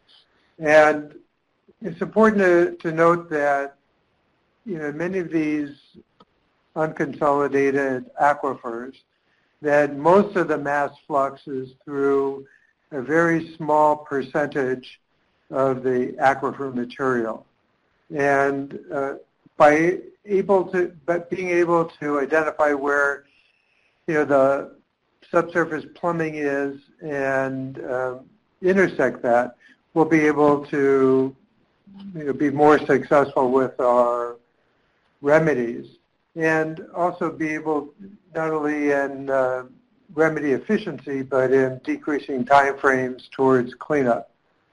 And it's important to, to note that, you know, many of these unconsolidated aquifers, that most of the mass flux is through a very small percentage of the aquifer material. And uh, by able to, but being able to identify where, you know, the subsurface plumbing is and um, intersect that, we'll be able to, you know, be more successful with our remedies, and also be able not only in uh, remedy efficiency, but in decreasing time frames towards cleanup.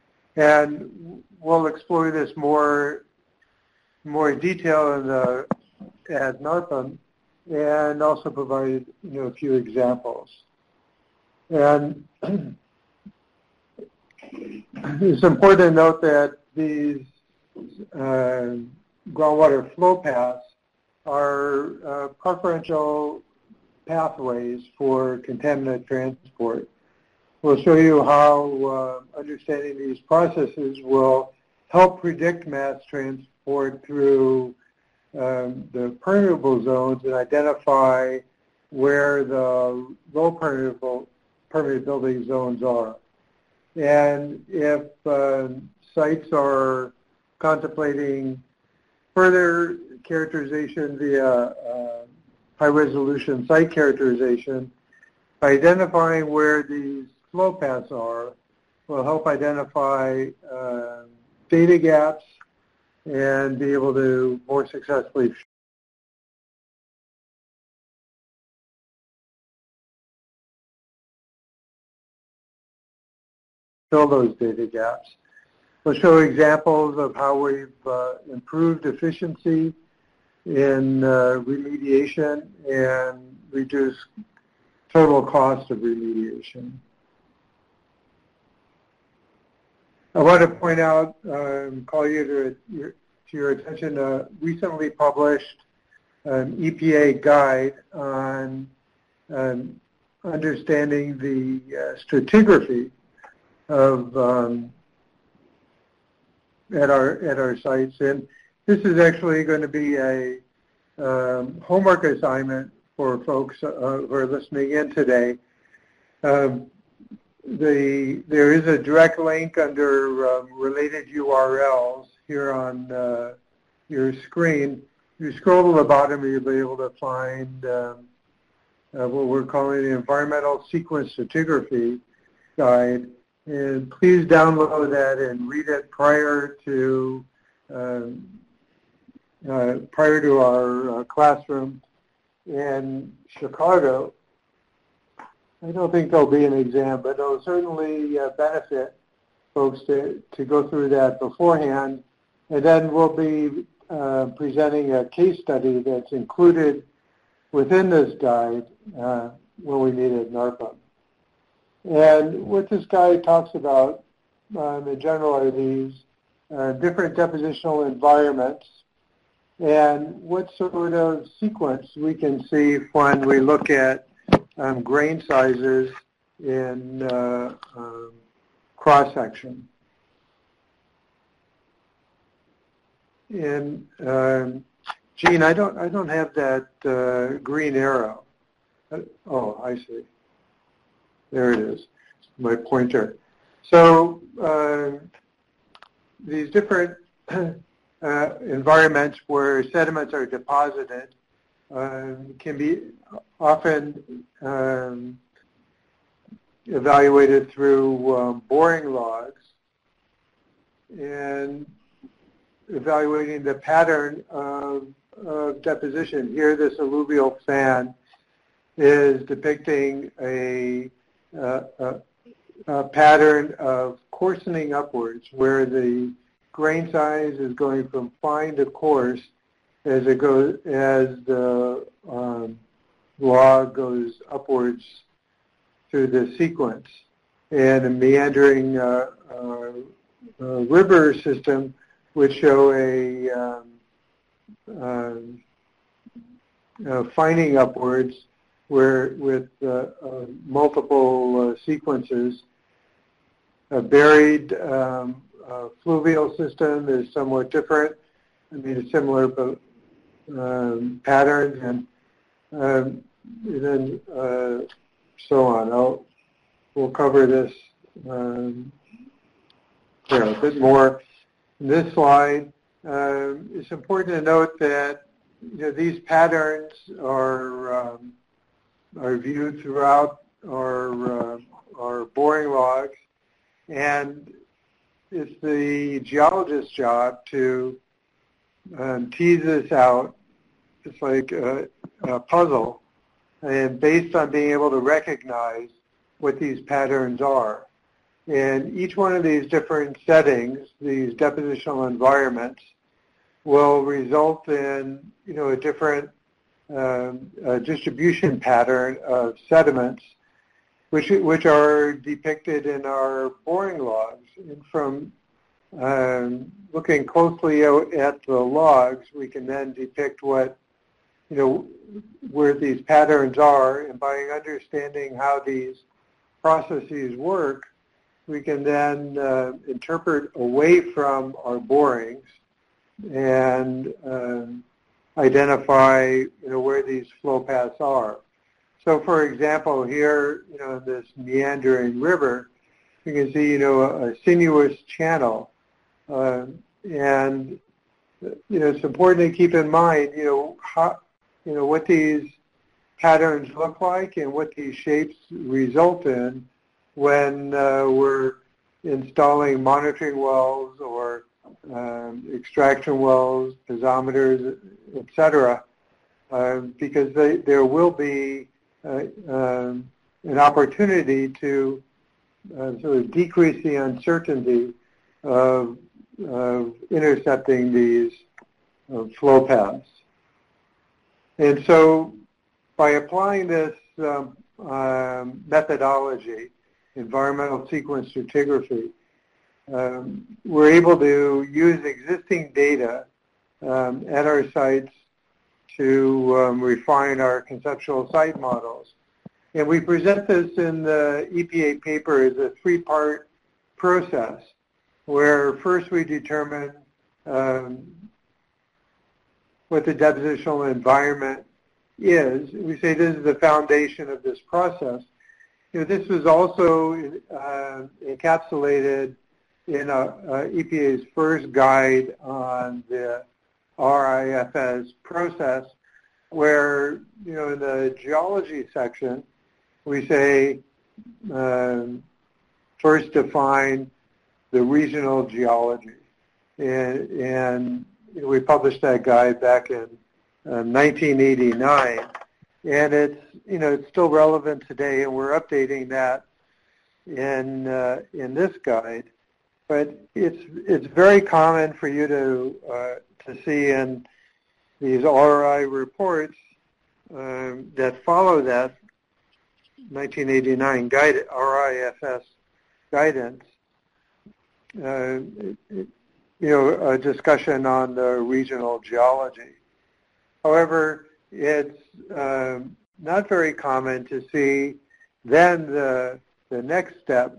And we'll explore this more more in detail in the, at NARPM, and also provide, you know, a few examples. And it's important to note that these uh, groundwater flow paths are uh, preferential pathways for contaminant transport. We'll show you how uh, understanding these processes will help predict mass transport through um, the permeable zones and identify where the low permeable permeability zones are. And if uh, sites are contemplating further characterization via uh, high-resolution site characterization, by identifying where these flow paths are will help identify uh, data gaps and be able to more successfully fill those data gaps. We'll show examples of how we've uh, improved efficiency in uh, remediation and reduced total cost of remediation. I want to point out, um, call you to your, to your attention, a recently published um, E P A guide on um, understanding the uh, stratigraphy of um, at our at our sites, and this is actually going to be a um, homework assignment for folks uh, who are listening in today. Um, the there is a direct link under um, related U R Ls here on uh, your screen. If you scroll to the bottom, you'll be able to find um, uh, what we're calling the Environmental Sequence Stratigraphy Guide. And please download that and read it prior to um, uh, prior to our uh, classroom in Chicago. I don't think there'll be an exam, but it'll certainly uh, benefit folks to, to go through that beforehand. And then we'll be uh, presenting a case study that's included within this guide uh, when we meet at NARPM. And what this guide talks about um, in general are these uh, different depositional environments and what sort of sequence we can see when we look at um, grain sizes in uh, um, cross-section. And um, Gene, I don't, I don't have that uh, green arrow. Uh, oh, I see. There it is, my pointer. So uh, these different uh, environments where sediments are deposited um, can be often um, evaluated through um, boring logs and evaluating the pattern of, of deposition. Here, this alluvial fan is depicting a Uh, a, a pattern of coarsening upwards, where the grain size is going from fine to coarse as it goes, as the um, log goes upwards through the sequence. And a meandering uh, uh, uh, river system would show a um, um, uh, fining upwards, where with uh, uh, multiple uh, sequences. A buried um, uh, fluvial system is somewhat different. I mean, it's similar but um, patterns, and, um, and then uh, so on. I'll, we'll cover this um, here a bit more in this slide. Um, it's important to note that you know, these patterns are um, are viewed throughout our, uh, our boring logs, and it's the geologist's job to um, tease this out. It's like a, a puzzle, and based on being able to recognize what these patterns are. And each one of these different settings, these depositional environments, will result in, you know, a different Uh, a distribution pattern of sediments, which which are depicted in our boring logs. And from um, looking closely at the logs, we can then depict what, you know, where these patterns are, and by understanding how these processes work, we can then uh, interpret away from our borings and um, identify, you know, where these flow paths are. So, for example, here, you know, this meandering river, you can see, you know, a, a sinuous channel, uh, and you know, it's important to keep in mind, you know, how, you know, what these patterns look like and what these shapes result in, when uh, we're installing monitoring wells or um, extraction wells, piezometers, et cetera, uh, because they, there will be uh, um, an opportunity to uh, sort of decrease the uncertainty of, of intercepting these uh, flow paths. And so by applying this um, um, methodology, environmental sequence stratigraphy, um, we're able to use existing data um, at our sites to um, refine our conceptual site models. And we present this in the E P A paper as a three-part process, where first we determine um, what the depositional environment is. We say this is the foundation of this process. You know, this was also uh, encapsulated in a, a E P A's first guide on the R I F S process, where, you know, in the geology section, we say um, first define the regional geology. And, and we published that guide back in uh, nineteen eighty-nine. And it's, you know, it's still relevant today, and we're updating that in, uh, in this guide. But it's, it's very common for you to, uh, to see in these R I reports um, that follow that nineteen eighty-nine guide, R I F S guidance, uh, you know, a discussion on the regional geology. However, it's um, not very common to see then the, the next step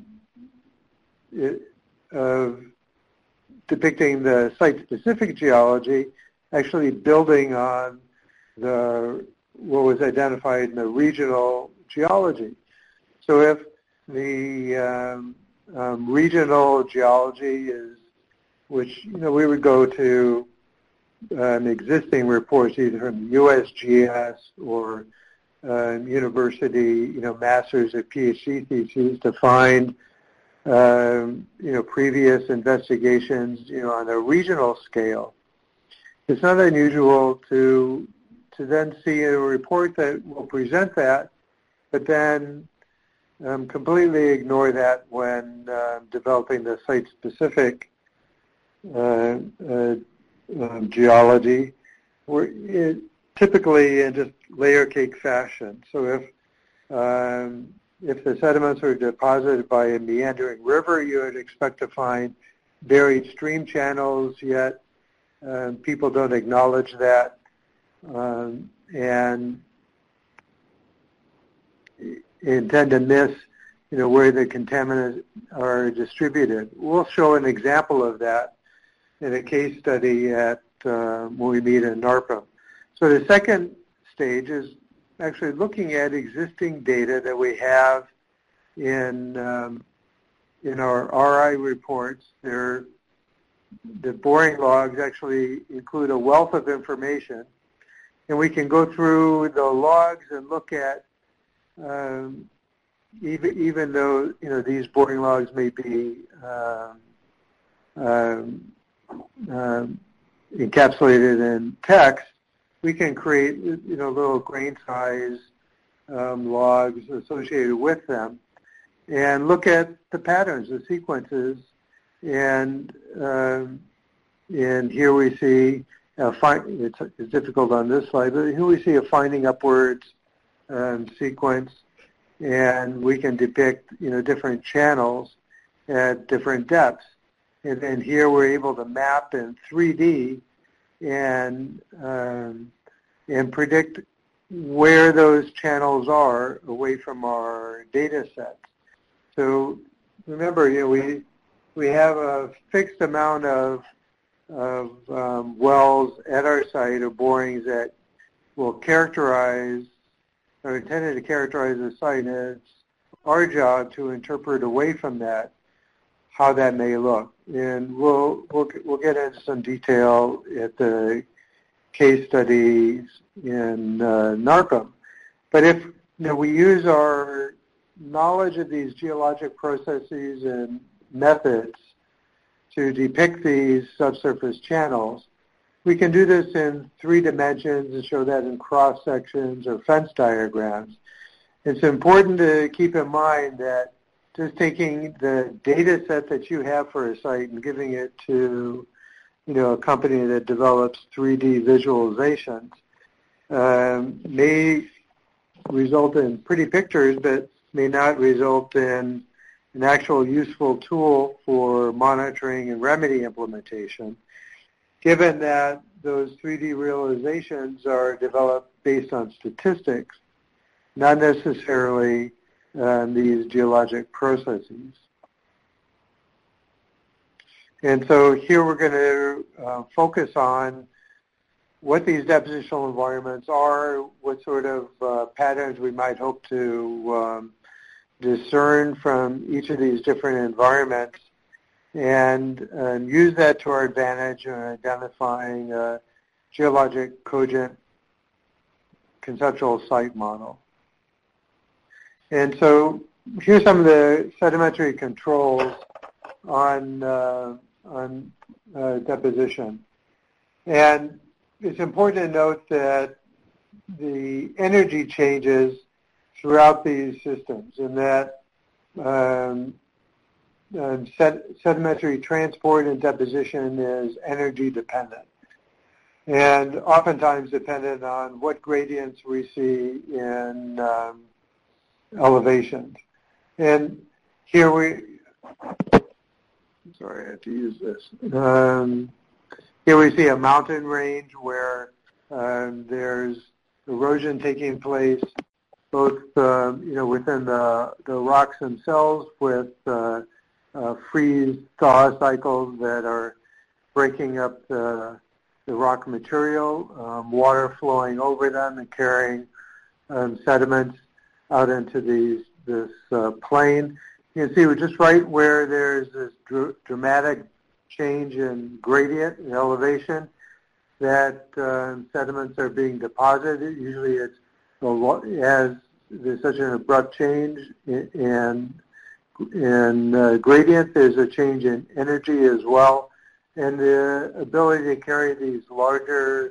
of depicting the site-specific geology, actually building on the what was identified in the regional geology. So if the um, um, regional geology is, which, you know, we would go to um, existing reports either from U S G S or um, university, you know, master's or PhD theses to find, um, you know, previous investigations, you know, on a regional scale. It's not unusual to to then see a report that will present that, but then um, completely ignore that when uh, developing the site-specific uh, uh, um, geology, where it, typically in just layer cake fashion. So if um, if the sediments are deposited by a meandering river, you would expect to find buried stream channels, yet um, people don't acknowledge that. Um, and intend to miss, you know, where the contaminants are distributed. We'll show an example of that in a case study at uh, when we meet in NARPM. So the second stage is actually looking at existing data that we have in um, in our R I reports. They're, the boring logs actually include a wealth of information. And we can go through the logs and look at, um, even even though, you know, these boring logs may be um, um, um, encapsulated in text, we can create, you know, little grain size um, logs associated with them, and look at the patterns, the sequences, and um, and here we see. Uh, find, it's, it's difficult on this slide, but here we see a finding upwards um, sequence, and we can depict, you know, different channels at different depths. And then here we're able to map in three D and um, and predict where those channels are away from our data sets. So remember, you know, we we have a fixed amount of of um, wells at our site or borings that will characterize or intended to characterize the site, and it's our job to interpret away from that how that may look. And we'll we'll we'll get into some detail at the case studies in uh, NARPM. But if, you know, we use our knowledge of these geologic processes and methods to depict these subsurface channels, we can do this in three dimensions and show that in cross sections or fence diagrams. It's important to keep in mind that just taking the data set that you have for a site and giving it to, you know, a company that develops three D visualizations um, may result in pretty pictures, but may not result in an actual useful tool for monitoring and remedy implementation, given that those three D realizations are developed based on statistics, not necessarily uh, these geologic processes. And so here we're going to uh, focus on what these depositional environments are, what sort of uh, patterns we might hope to um, discern from each of these different environments, and um, use that to our advantage in identifying a geologic cogent conceptual site model. And so here's some of the sedimentary controls on, uh, on uh, deposition. And it's important to note that the energy changes throughout these systems, and that um, um, sed sedimentary transport and deposition is energy dependent, and oftentimes dependent on what gradients we see in um, elevations. And here we, sorry, I have to use this. Um, here we see a mountain range where um, there's erosion taking place, both uh, you know, within the, the rocks themselves, with uh, uh, freeze-thaw cycles that are breaking up the, the rock material, um, water flowing over them and carrying um, sediments out into these, this uh, plain. You can see we're just right where there's this dr dramatic change in gradient and elevation that uh, sediments are being deposited. Usually it's as there's such an abrupt change in, in uh, gradient, there's a change in energy as well, and the ability to carry these larger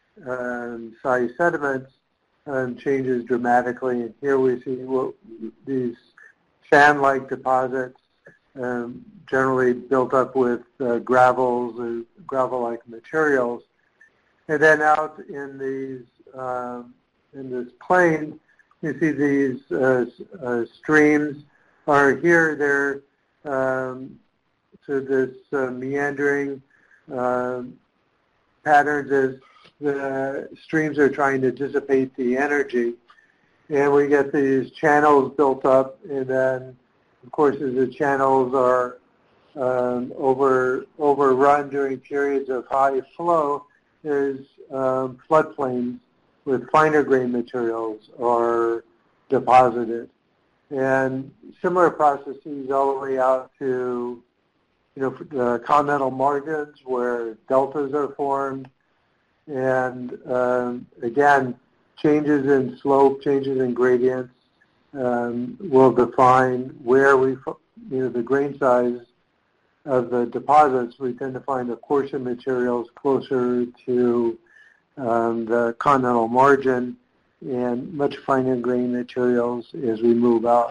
um, size sediments um, changes dramatically. And here we see what, these sand-like deposits um, generally built up with uh, gravels or gravel-like materials. And then out in these um, in this plain, you see these uh, uh, streams are here. They're um, so this uh, meandering uh, patterns as the streams are trying to dissipate the energy, and we get these channels built up. And then, of course, as the channels are um, over overrun during periods of high flow, there's um, floodplains with finer grain materials are deposited. And similar processes all the way out to, you know, the continental margins where deltas are formed. And um, again, changes in slope, changes in gradients um, will define where we, you know, the grain size of the deposits. We tend to find the coarser materials closer to Um, the continental margin, and much finer grain materials as we move out.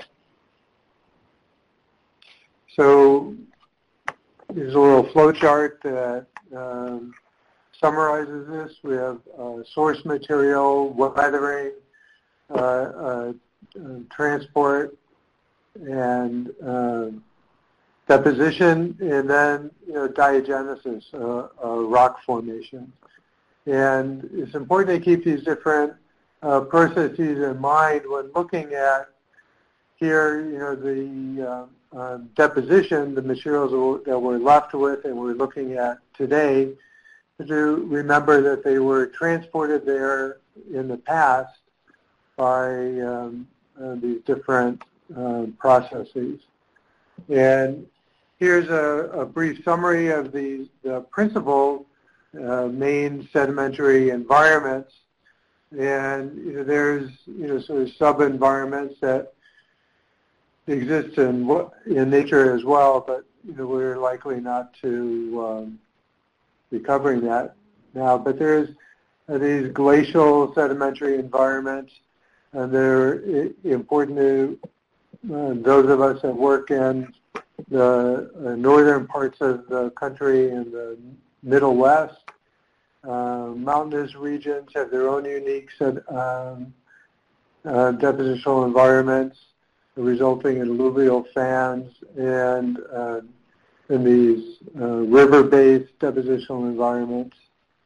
So there's a little flow chart that um, summarizes this. We have uh, source material, weathering, uh, uh, uh, transport, and uh, deposition, and then, you know, diagenesis, uh, uh, rock formation. And it's important to keep these different uh, processes in mind when looking at here, you know, the uh, uh, deposition, the materials that we're left with and we're looking at today, to remember that they were transported there in the past by um, uh, these different uh, processes. And here's a, a brief summary of the, the principal Uh, main sedimentary environments, and you know, there's, you know, sort of sub-environments that exists in in nature as well, but you know, we're likely not to um, be covering that now. But there's uh, these glacial sedimentary environments, and they're important to uh, those of us that work in the uh, northern parts of the country and the Middle West. Uh, mountainous regions have their own unique set, um, uh, depositional environments, resulting in alluvial fans and uh, in these uh, river-based depositional environments.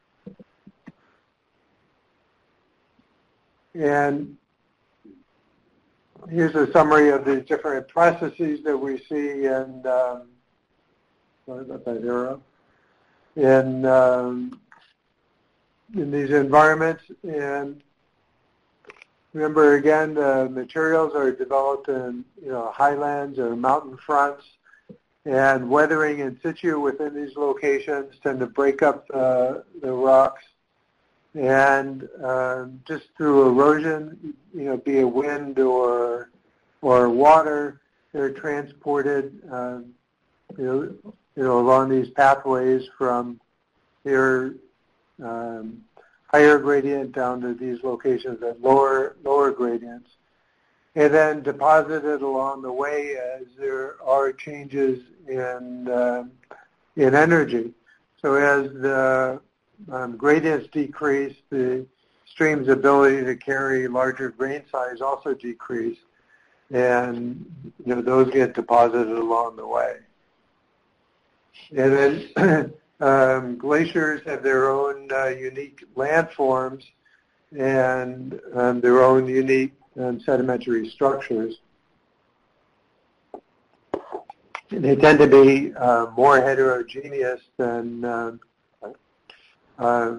And here's a summary of the different processes that we see in, um, sorry about that arrow, in, um, in these environments. And remember, again, the materials are developed in, you know, highlands or mountain fronts, and weathering in situ within these locations tend to break up the, the rocks. And uh, just through erosion, you know, be it wind or or water, they're transported, uh, you know, you know, along these pathways from here. Um, higher gradient down to these locations at lower lower gradients, and then deposited along the way as there are changes in uh, in energy. So as the um, gradients decrease, the stream's ability to carry larger grain size also decrease, and you know, those get deposited along the way. And then Um, glaciers have their own uh, unique landforms and um, their own unique um, sedimentary structures. And they tend to be uh, more heterogeneous than uh, uh,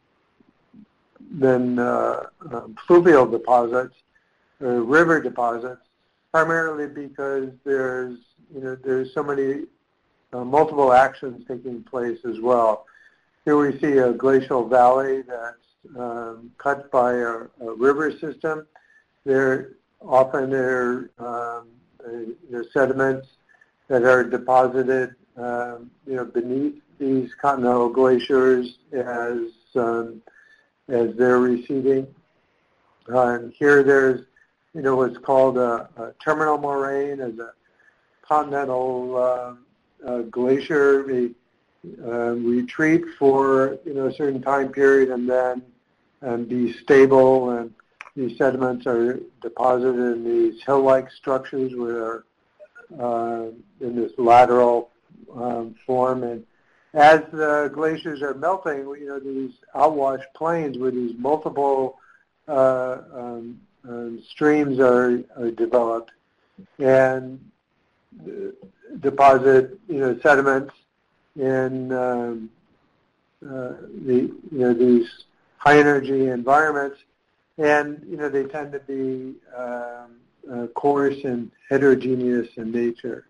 than uh, um, fluvial deposits or river deposits, primarily because there's you know there's so many Uh, multiple actions taking place as well. Here we see a glacial valley that's um, cut by a, a river system. There often there um, uh, sediments that are deposited, um, you know, beneath these continental glaciers as um, as they're receding. Uh, and here there's, you know, what's called a, a terminal moraine, as a continental Uh, Uh, glacier may uh, retreat for you know a certain time period and then and be stable, and these sediments are deposited in these hill-like structures where uh, in this lateral um, form. And as the glaciers are melting, you know these outwash plains where these multiple uh, um, um, streams are, are developed, and uh, deposit, you know, sediments in um, uh, the, you know, these high energy environments, and you know they tend to be um, uh, coarse and heterogeneous in nature.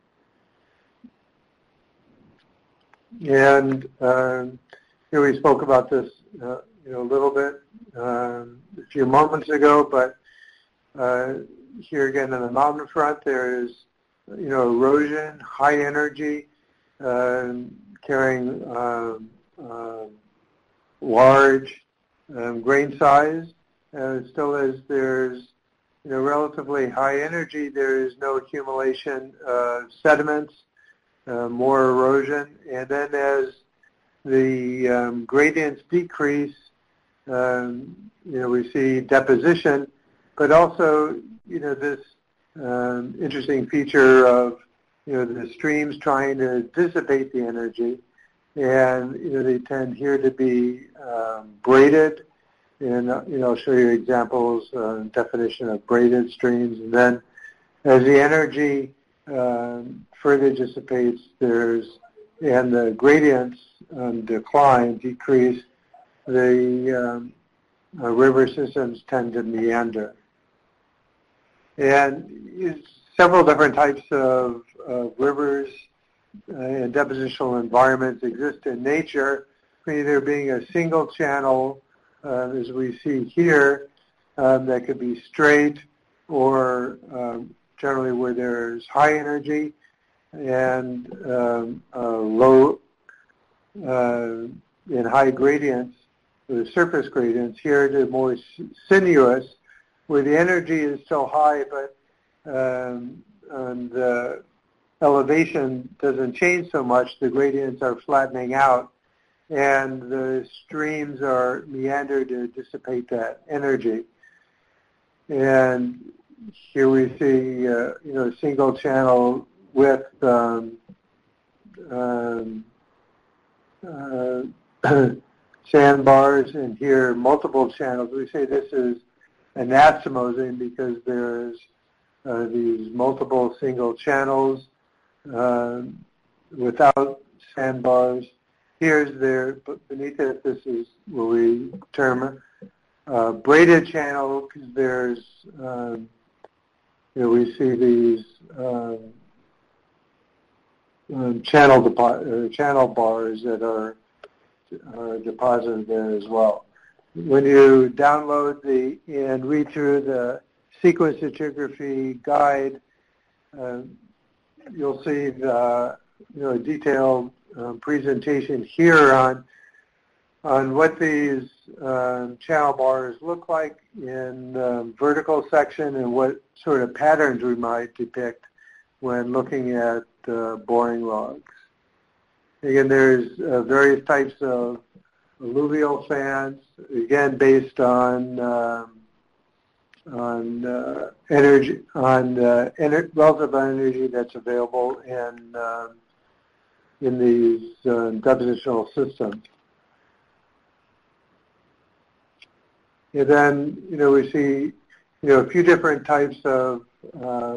And um, here we spoke about this, uh, you know, a little bit um, a few moments ago, but uh, here again on the mountain front, there is you know, erosion, high energy, uh, carrying um, uh, large um, grain size. Uh, still, as there's you know relatively high energy, there is no accumulation of sediments, uh, more erosion, and then as the um, gradients decrease, um, you know, we see deposition, but also you know this. Um, interesting feature of you know the streams trying to dissipate the energy, and you know they tend here to be um, braided, and uh, you know I'll show you examples, uh, definition of braided streams, and then as the energy um, further dissipates, there's and the gradients um, decline, decrease, the um, uh, river systems tend to meander. And several different types of, of rivers uh, and depositional environments exist in nature, either being a single channel, uh, as we see here, um, that could be straight or um, generally where there's high energy and um, uh, low uh, in high gradients, the surface gradients. Here they're more sinuous, where the energy is still high, but um, and the elevation doesn't change so much. The gradients are flattening out, and the streams are meander to dissipate that energy. And here we see, uh, you know, single channel with um, um, uh, sandbars, and here multiple channels. We say this is anastomosing because there's uh, these multiple single channels uh, without sandbars. Here's there, but beneath it, this is what we term uh, braided channel, because there's, um, you know, we see these um, um, channel depo- uh, channel bars that are, are deposited there as well. When you download the and read through the sequence stratigraphy guide, uh, you'll see the, you know, detailed um, presentation here on on what these um, channel bars look like in um, vertical section and what sort of patterns we might depict when looking at uh, boring logs. Again, there's uh, various types of alluvial fans, again based on um, on uh, energy, on uh, ener- relative energy that's available in um, in these uh, depositional systems. And then, you know, we see, you know, a few different types of uh,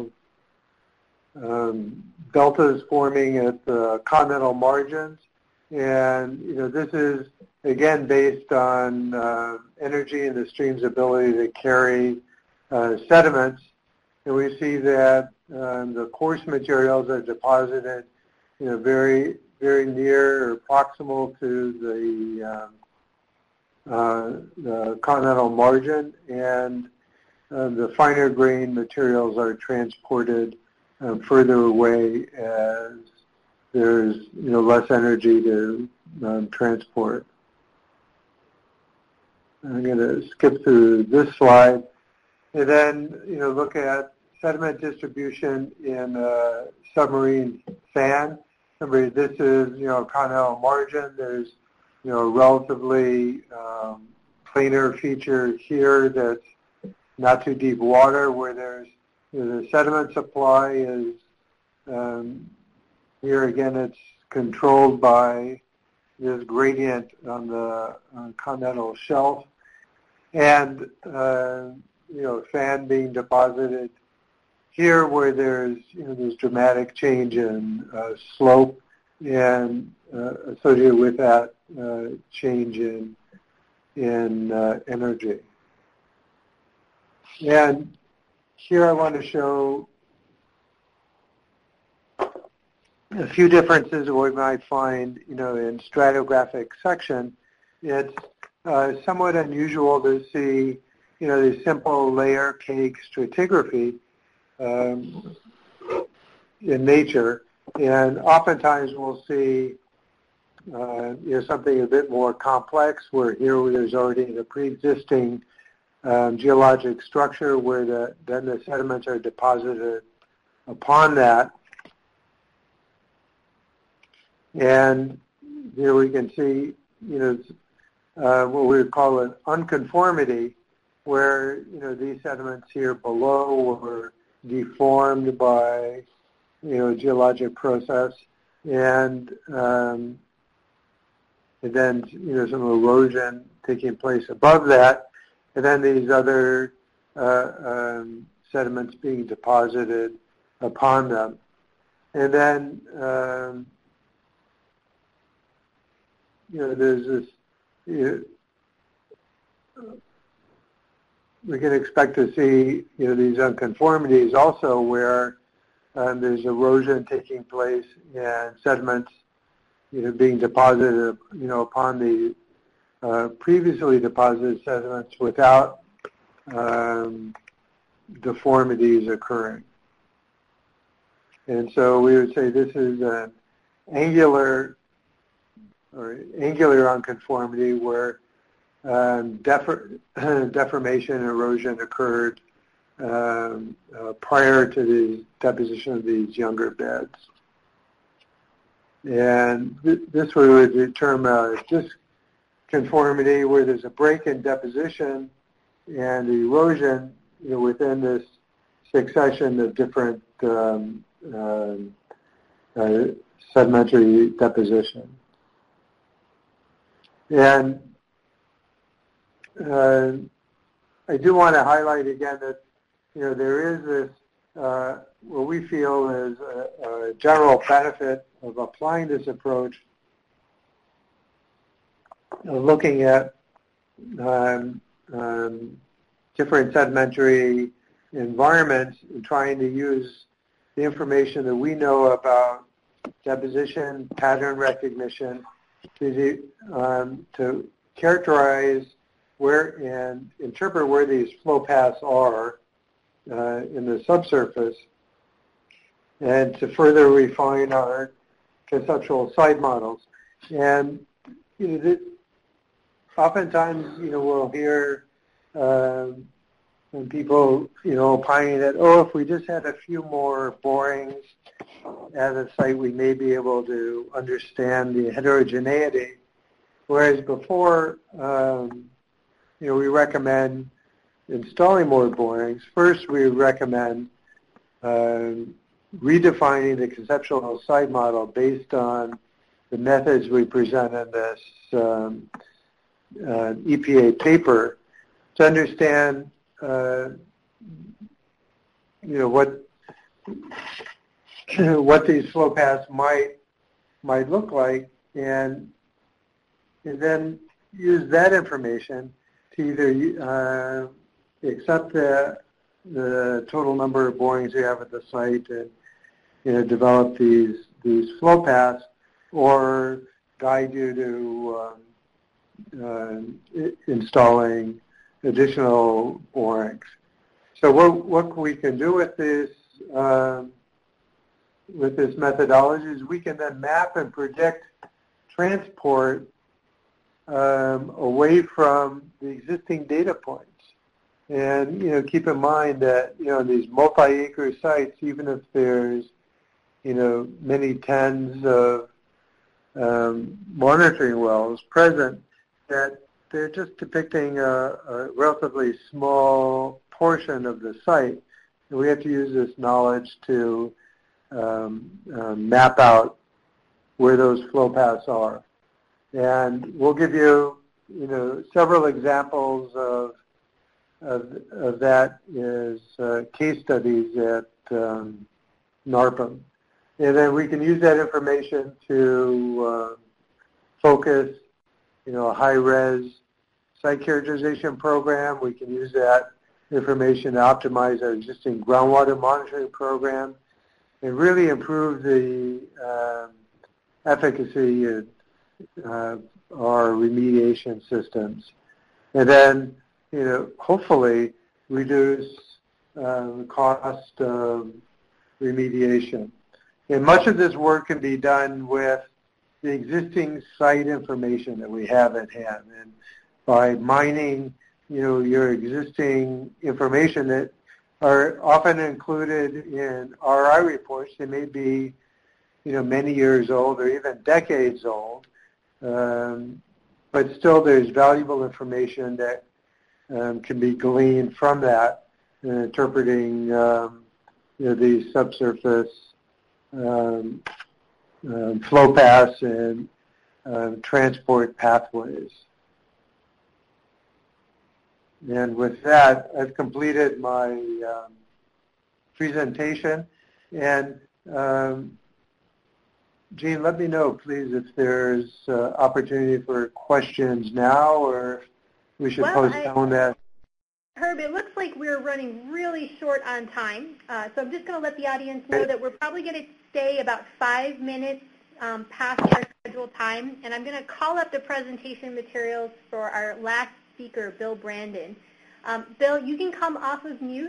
um, deltas forming at the continental margins. And, you know, this is, again, based on uh, energy and the stream's ability to carry uh, sediments. And we see that um, the coarse materials are deposited, you know, very, very near or proximal to the um, Uh, the continental margin, and uh, the finer grain materials are transported um, further away as there's, you know, less energy to um, transport. I'm going to skip through this slide and then, you know, look at sediment distribution in a submarine fan. Remember, this is, you know, continental margin. There's, you know, relatively um, planar feature here that's not too deep water, where there's, you know, the sediment supply is, um, here again it's controlled by this gradient on the uh, continental shelf, and, uh, you know, fan being deposited here where there's, you know, this dramatic change in uh, slope, and uh, associated with that uh, change in in uh, energy. And here I want to show a few differences we might find, you know, in stratigraphic section. It's uh, somewhat unusual to see, you know, the simple layer cake stratigraphy um, in nature. And oftentimes we'll see uh, you know, something a bit more complex, where here there's already the pre-existing um, geologic structure where the, then the sediments are deposited upon that. And here we can see, you know, uh, what we would call an unconformity, where, you know, these sediments here below were deformed by, you know, geologic process, and, um, and then, you know, some erosion taking place above that, and then these other uh, um, sediments being deposited upon them. And then, um, you know, there's this, you know, we can expect to see, you know, these unconformities also where Um, there's erosion taking place and sediments, you know, being deposited, you know, upon the uh, previously deposited sediments without um, deformities occurring. And so we would say this is an angular or angular unconformity where um, defor- deformation and erosion occurred um, uh, prior to the deposition of these younger beds. And th- this we would determine a disconformity where there's a break in deposition and erosion, you know, within this succession of different um, uh, uh, sedimentary deposition. And uh, I do want to highlight again that, you know, there is this, uh, what we feel is a, a general benefit of applying this approach, of looking at um, um, different sedimentary environments and trying to use the information that we know about deposition, pattern recognition, to, um, to characterize where and interpret where these flow paths are uh, in the subsurface, and to further refine our conceptual site models. And you know, th- oftentimes, you know, we'll hear um, when people, you know, opining that, oh, if we just had a few more borings at a site, we may be able to understand the heterogeneity. Whereas before, um, you know, we recommend installing more borings. First, we recommend um, redefining the conceptual site model based on the methods we present in this um, uh, E P A paper to understand, uh, you know, what what these flow paths might might look like, and and then use that information to either uh, accept the the total number of borings we have at the site and, you know, develop these these flow paths, or guide you to um, uh, installing additional borings. So what what we can do with this um, with this methodology is we can then map and predict transport um, away from the existing data points. And, you know, keep in mind that, you know, these multi-acre sites, even if there's, you know, many tens of um, monitoring wells present, that they're just depicting a, a relatively small portion of the site. And we have to use this knowledge to um, uh, map out where those flow paths are. And we'll give you, you know, several examples of Of, of that is uh, case studies at um, NARPM. And then we can use that information to uh, focus, you know, a high-res site characterization program. We can use that information to optimize our existing groundwater monitoring program and really improve the um, efficacy of uh, our remediation systems. And then, you know, hopefully reduce uh, the cost of remediation. And much of this work can be done with the existing site information that we have at hand. And by mining, you know, your existing information that are often included in R I reports, they may be, you know, many years old or even decades old, um, but still there's valuable information that Um, can be gleaned from that in interpreting um, you know, these subsurface um, um, flow paths and um, transport pathways. And with that, I've completed my um, presentation. And um, Jean, let me know, please, if there's uh, opportunity for questions now, or we should
well,
postpone
I,
that.
Herb, it looks like we're running really short on time, uh, so I'm just going to let the audience know that we're probably going to stay about five minutes um, past our scheduled time, and I'm going to call up the presentation materials for our last speaker, Bill Brandon. Um, Bill, you can come off of mute,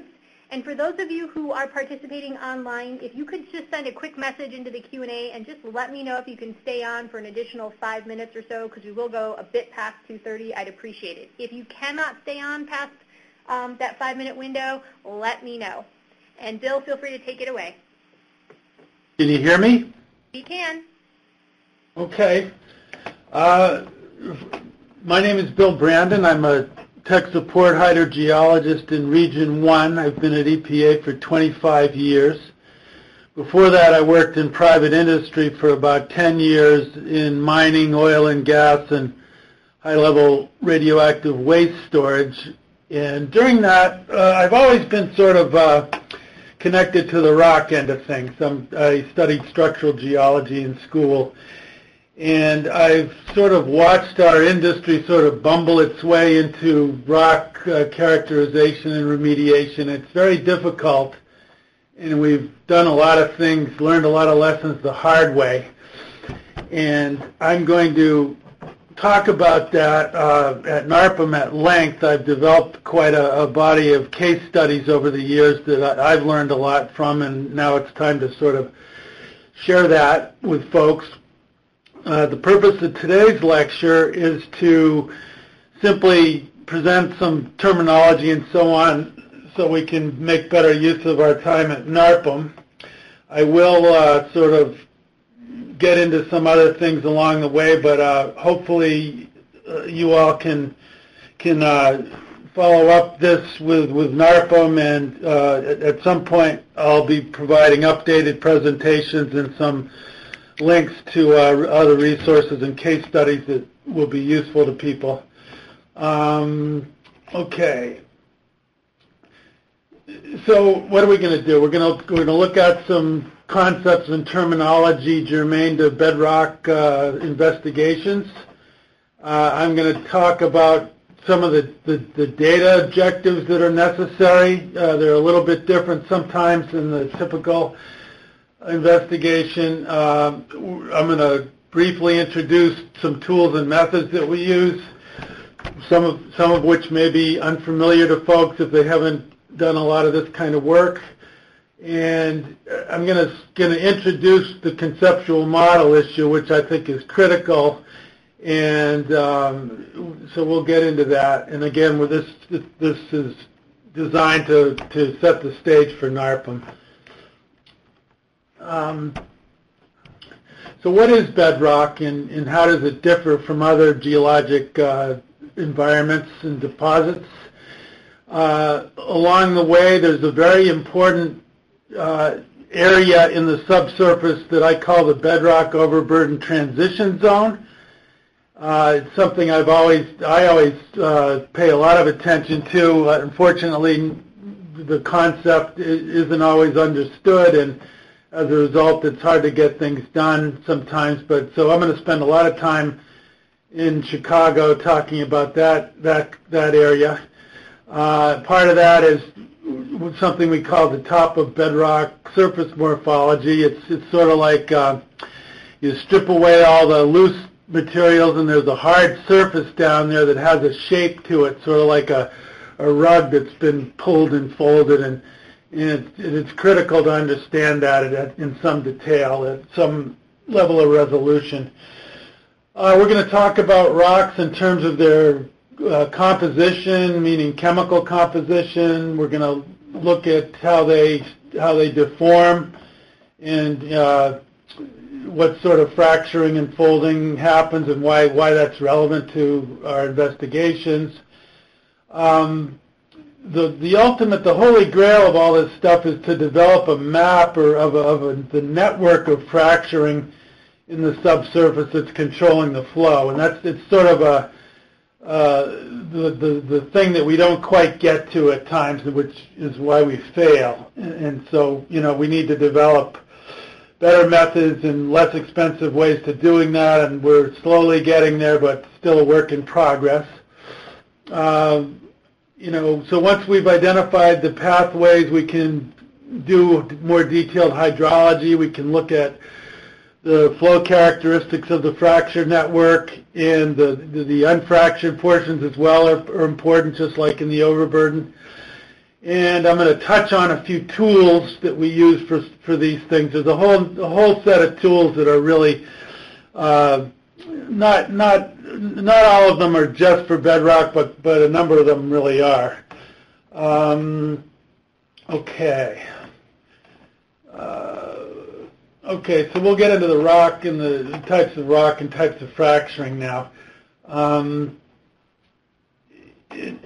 And for those of you who are participating online, if you could just send a quick message into the Q and A and just let me know if you can stay on for an additional five minutes or so, because we will go a bit past two thirty, I'd appreciate it. If you cannot stay on past um, that five-minute window, let me know. And Bill, feel free to take it away.
Can you hear me?
We can.
Okay. Uh, my name is Bill Brandon. I'm a tech support hydrogeologist in Region one. I've been at E P A for twenty-five years. Before that, I worked in private industry for about ten years in mining, oil and gas, and high-level radioactive waste storage. And during that, uh, I've always been sort of uh, connected to the rock end of things. I'm, I studied structural geology in school. And I've sort of watched our industry sort of bumble its way into rock uh, characterization and remediation. It's very difficult, and we've done a lot of things, learned a lot of lessons the hard way. And I'm going to talk about that uh, at NARPM at length. I've developed quite a, a body of case studies over the years that I, I've learned a lot from, and now it's time to sort of share that with folks. Uh, the purpose of today's lecture is to simply present some terminology and so on so we can make better use of our time at NARPM. I will uh, sort of get into some other things along the way, but uh, hopefully uh, you all can can uh, follow up this with, with NARPM, and uh, at, at some point I'll be providing updated presentations and some links to uh, other resources and case studies that will be useful to people. Um, okay. So what are we going to do? We're going to we're going to look at some concepts and terminology germane to bedrock uh, investigations. Uh, I'm going to talk about some of the, the, the data objectives that are necessary. Uh, they're a little bit different sometimes than the typical investigation. Uh, I'm going to briefly introduce some tools and methods that we use, some of some of which may be unfamiliar to folks if they haven't done a lot of this kind of work. And I'm going to going to introduce the conceptual model issue, which I think is critical. And um, so we'll get into that. And again, with this this is designed to to set the stage for NARPM. Um, so what is bedrock, and, and how does it differ from other geologic uh, environments and deposits? Uh, along the way, there's a very important uh, area in the subsurface that I call the bedrock overburden transition zone. Uh, it's something I've always, I always uh, pay a lot of attention to. Uh, unfortunately, the concept isn't always understood, and as a result, it's hard to get things done sometimes. But so I'm going to spend a lot of time in Chicago talking about that that that area. Uh, part of that is something we call the top of bedrock surface morphology. It's it's sort of like uh, you strip away all the loose materials, and there's a hard surface down there that has a shape to it, sort of like a a rug that's been pulled and folded. And And it's, it's critical to understand that in some detail, at some level of resolution. Uh, we're going to talk about rocks in terms of their uh, composition, meaning chemical composition. We're going to look at how they how they deform and uh, what sort of fracturing and folding happens, and why why that's relevant to our investigations. Um, The, the ultimate, the holy grail of all this stuff is to develop a map or of, a, of a, the network of fracturing in the subsurface that's controlling the flow. And that's it's sort of a uh, the, the the thing that we don't quite get to at times, which is why we fail. And, and so, you know, we need to develop better methods and less expensive ways to doing that. And we're slowly getting there, but still a work in progress. Uh, You know, so once we've identified the pathways, we can do more detailed hydrology. We can look at the flow characteristics of the fracture network, and the, the, the unfractured portions as well are, are important, just like in the overburden. and I'm going to touch on a few tools that we use for for these things. There's a whole a whole set of tools that are really uh, not not not all of them are just for bedrock, but but a number of them really are. Um, okay. Uh, okay, so we'll get into the rock and the types of rock and types of fracturing now. Um, it,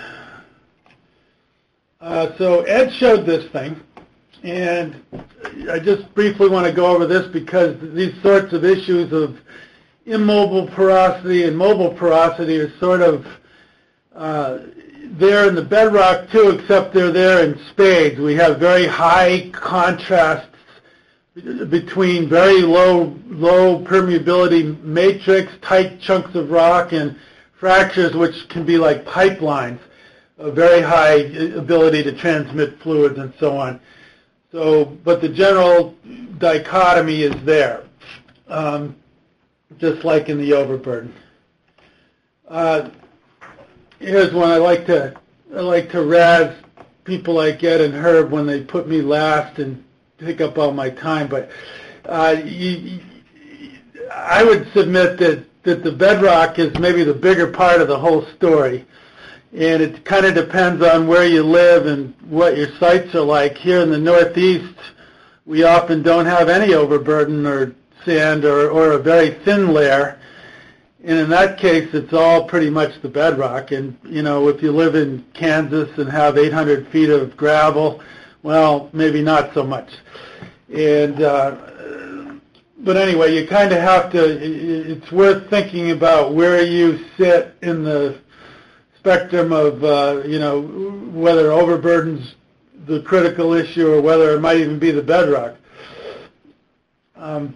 uh, so Ed showed this thing, and I just briefly want to go over this because these sorts of issues of immobile porosity and mobile porosity are sort of uh, there in the bedrock too, except they're there in spades. We have very high contrasts between very low low permeability matrix, tight chunks of rock, and fractures which can be like pipelines, a very high ability to transmit fluids and so on. So, but the general dichotomy is there, um, just like in the overburden. Uh, here's one I like to I like to razz people like Ed and Herb when they put me last and take up all my time, but uh, you, I would submit that, that the bedrock is maybe the bigger part of the whole story, and it kind of depends on where you live and what your sites are like. Here in the Northeast, we often don't have any overburden or sand or, or a very thin layer, and in that case, it's all pretty much the bedrock. And, you know, if you live in Kansas and have eight hundred feet of gravel, well, maybe not so much. And uh, but anyway, you kind of have to, it's worth thinking about where you sit in the spectrum of, uh, you know, whether overburden's the critical issue or whether it might even be the bedrock. Um,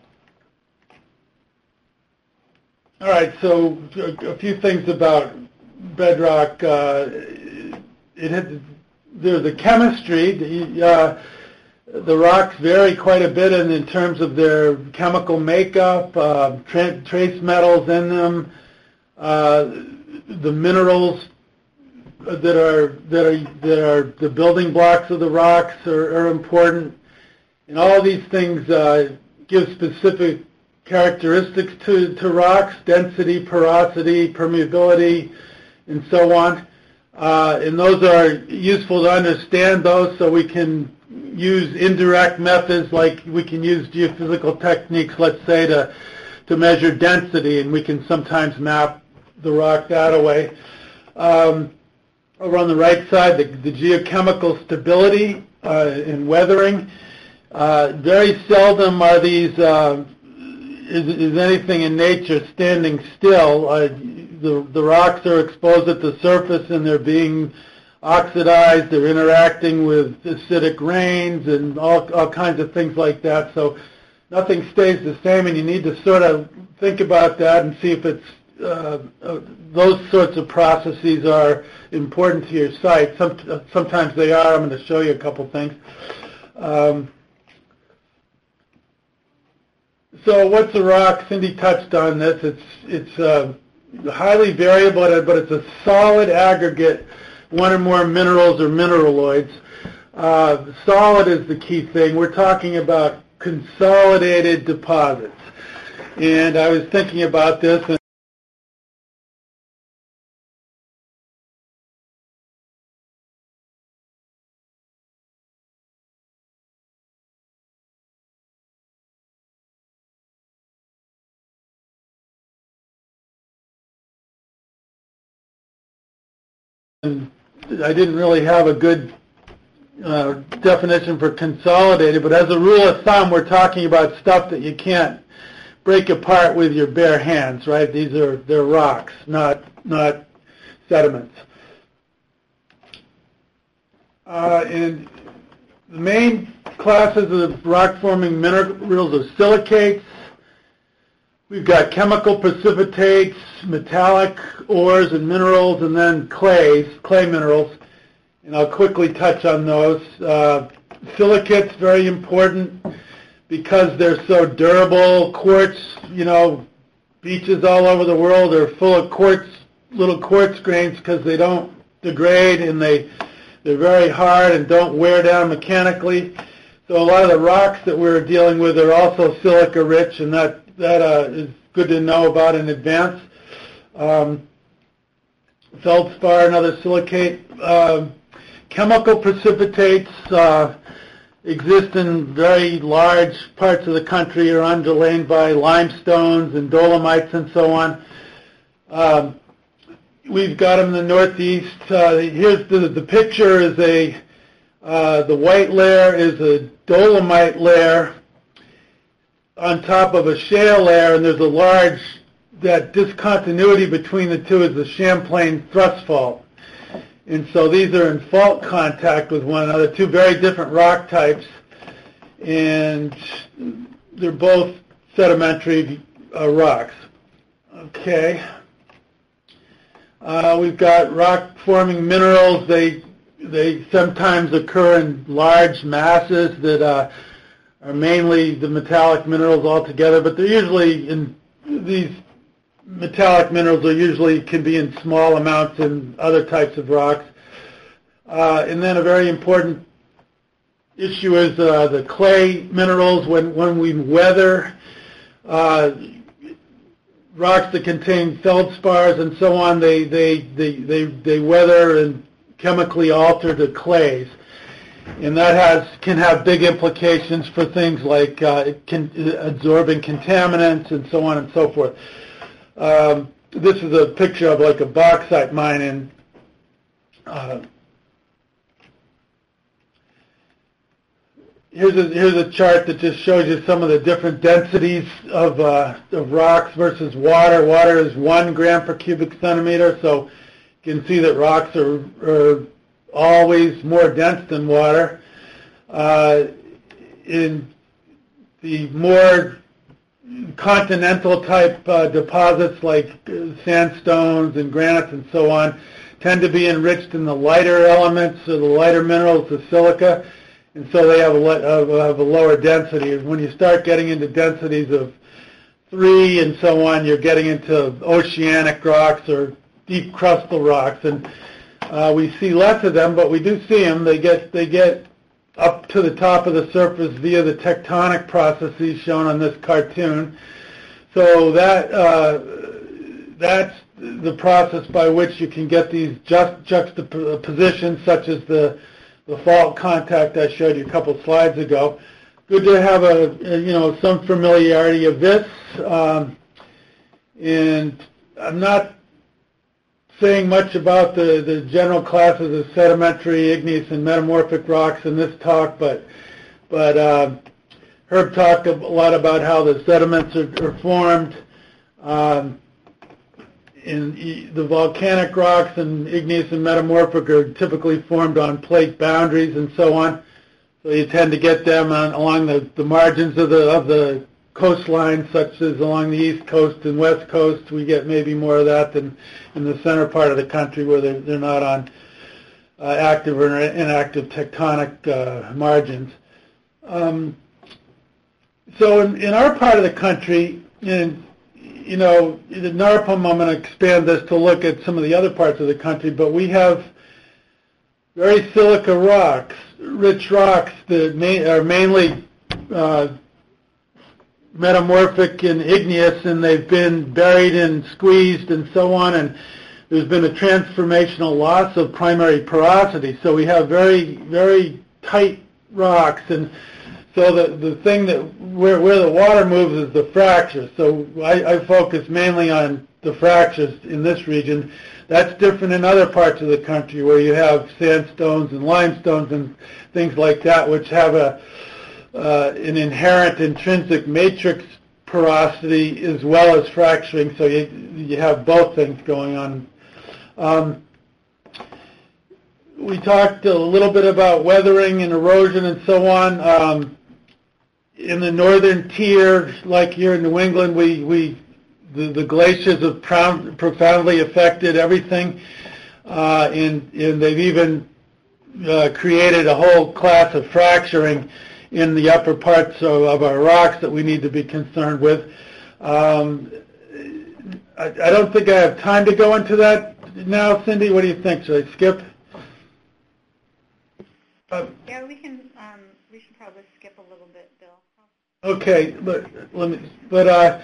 all right, so a few things about bedrock. Uh, it had, there's the chemistry. The, uh, the rocks vary quite a bit in, in terms of their chemical makeup, uh, tra trace metals in them, uh, the minerals that are that are that are the building blocks of the rocks are, are important, and all of these things uh, give specific characteristics to to rocks: density, porosity, permeability, and so on. Uh, and those are useful to understand those, so we can use indirect methods, like we can use geophysical techniques, let's say, to to measure density, and we can sometimes map the rock that way. Um, over on the right side, the, the geochemical stability uh, and weathering. Uh, very seldom are these uh, is, is anything in nature standing still. Uh, the the rocks are exposed at the surface, and they're being oxidized, they're interacting with acidic rains and all, all kinds of things like that. So nothing stays the same, and you need to sort of think about that and see if it's uh, uh, those sorts of processes are important to your site. Some, uh, sometimes they are. I'm going to show you a couple things. Um, so what's a rock? Cindy touched on this. It's, it's uh, highly variable, but it's a solid aggregate, one or more minerals or mineraloids. Uh, solid is the key thing. We're talking about consolidated deposits. And I was thinking about this. And I didn't really have a good uh, definition for consolidated, but as a rule of thumb, we're talking about stuff that you can't break apart with your bare hands, right? These are they're rocks, not not sediments. Uh, and the main classes of rock-forming minerals are silicates. We've got chemical precipitates, metallic ores and minerals, and then clays, clay minerals. And I'll quickly touch on those. Uh, silicates, very important because they're so durable. Quartz, you know, beaches all over the world are full of quartz, little quartz grains because they don't degrade and they They're very hard and don't wear down mechanically. So a lot of the rocks that we're dealing with are also silica rich, and that, that uh, is good to know about in advance. Um, feldspar and other silicate. Uh, chemical precipitates uh, exist in very large parts of the country, are underlain by limestones and dolomites and so on. Um, we've got them in the northeast. Uh, here's the, the picture is a, uh, the white layer is a dolomite layer on top of a shale layer, and there's a large, that discontinuity between the two is the Champlain thrust fault. And so these are in fault contact with one another, two very different rock types, and they're both sedimentary uh, rocks. Okay. Uh, we've got rock-forming minerals. They they sometimes occur in large masses that uh, are mainly the metallic minerals altogether, but they're usually in these metallic minerals are usually can be in small amounts in other types of rocks. Uh, and then a very important issue is uh, the clay minerals. When when we weather uh, rocks that contain feldspars and so on, they they they they, they weather and chemically alter to clays, and that has can have big implications for things like uh, it can, absorbing contaminants and so on and so forth. Um, this is a picture of like a bauxite mine in uh, here's a here's a chart that just shows you some of the different densities of uh, of rocks versus water. Water is one gram per cubic centimeter, so you can see that rocks are, are always more dense than water. Uh, in the more continental type uh, deposits like uh, sandstones and granites and so on tend to be enriched in the lighter elements or the lighter minerals, the silica, and so they have a, le- have a lower density. When you start getting into densities of three and so on, you're getting into oceanic rocks or deep crustal rocks, and uh, we see less of them, but we do see them. They get they get up to the top of the surface via the tectonic processes shown on this cartoon. So that uh, that's the process by which you can get these just juxtapositions, such as the the fault contact I showed you a couple slides ago. Good to have a you know some familiarity of this, um, and I'm not saying much about the, the general classes of sedimentary, igneous, and metamorphic rocks in this talk, but but uh, Herb talked a lot about how the sediments are, are formed. Um, in the volcanic rocks and igneous and metamorphic are typically formed on plate boundaries and so on. So you tend to get them on, along the, the margins of the of the coastline, such as along the east coast and west coast. We get maybe more of that than in the center part of the country, where they're, they're not on uh, active or inactive tectonic uh, margins. Um, so in, in our part of the country, in, you know, in NARPM, I'm going to expand this to look at some of the other parts of the country, but we have very silica rocks, rich rocks that may, are mainly uh, metamorphic and igneous, and they've been buried and squeezed and so on, and there's been a transformational loss of primary porosity. So we have very, very tight rocks, and so the, the thing that where, where the water moves is the fractures. So I, I focus mainly on the fractures in this region. That's different in other parts of the country where you have sandstones and limestones and things like that, which have a Uh, an inherent intrinsic matrix porosity as well as fracturing, so you, you have both things going on. Um, we talked a little bit about weathering and erosion and so on. Um, in the northern tier, like here in New England, we, we the, the glaciers have profound, profoundly affected everything, uh, and, and they've even uh, created a whole class of fracturing in the upper parts of, of our rocks that we need to be concerned with. Um, I, I don't think I have time to go into that now, Cindy. What do you think? Should I skip? Uh,
Yeah, we can, um, we should probably skip a little bit, Bill.
Okay, but let me. But uh,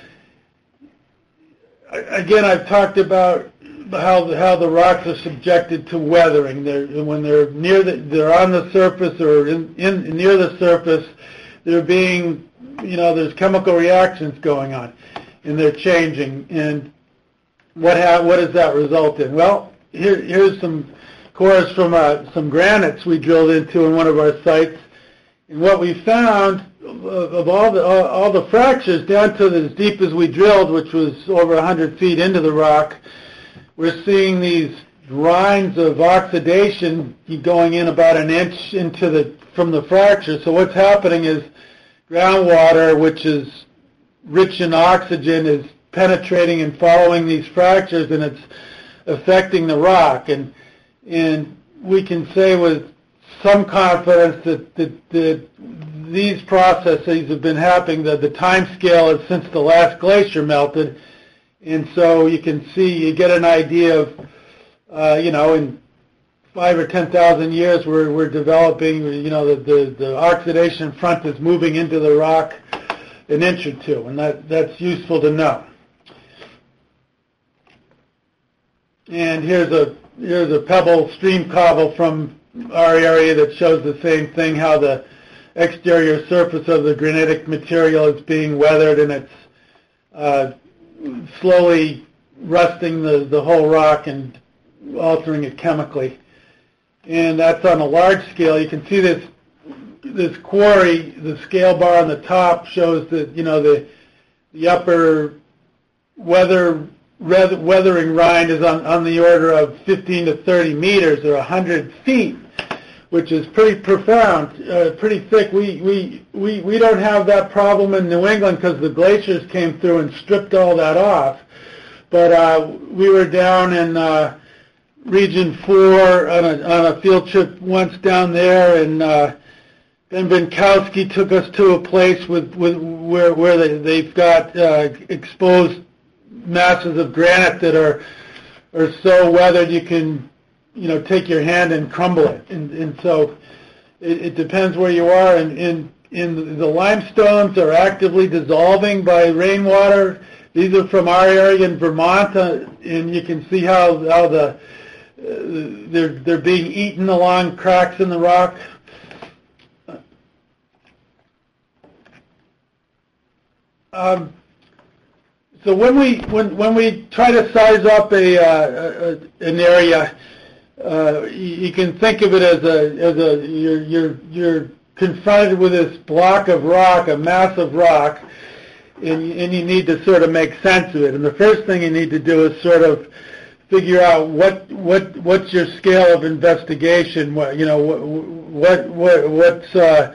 again, I've talked about how the, how the rocks are subjected to weathering. They're when they're near the, they're on the surface or in, in near the surface. They're being, you know, there's chemical reactions going on, and they're changing. And what ha- what does that result in? Well, here here's some cores from uh, some granites we drilled into in one of our sites, and what we found of all the all, all the fractures down to as deep as we drilled, which was over one hundred feet into the rock, we're seeing these rinds of oxidation going in about an inch into the from the fracture. So what's happening is groundwater, which is rich in oxygen, is penetrating and following these fractures, and it's affecting the rock. And and we can say with some confidence that, that, that these processes have been happening, that the time scale is since the last glacier melted. And so you can see, you get an idea of, uh, you know, in five or ten thousand years, we're, we're developing, you know, the, the, the oxidation front is moving into the rock an inch or two, and that, that's useful to know. And here's a, here's a pebble stream cobble from our area that shows the same thing, how the exterior surface of the granitic material is being weathered, and it's uh, slowly rusting the, the whole rock and altering it chemically. And that's on a large scale. You can see this this quarry, the scale bar on the top shows that, you know, the the upper weather weathering rind is on, on the order of fifteen to thirty meters or one hundred feet, which is pretty profound, uh, pretty thick. We, we, we, we don't have that problem in New England because the glaciers came through and stripped all that off. But uh, we were down in uh, Region four on a, on a field trip once down there, and uh, Ben Binkowski took us to a place with, with where, where they, they've got uh, exposed masses of granite that are are so weathered you can, you know, take your hand and crumble it. And, and so it, it depends where you are. And in, in the limestones are actively dissolving by rainwater. These are from our area in Vermont, uh, and you can see how how the uh, they're they're being eaten along cracks in the rock. Um, So when we when when we try to size up a, uh, a an area, uh, you, you can think of it as a as a you're you're you're confronted with this block of rock, a mass of rock, and and you need to sort of make sense of it. And the first thing you need to do is sort of figure out what what what's your scale of investigation. What you know what what, what what's uh,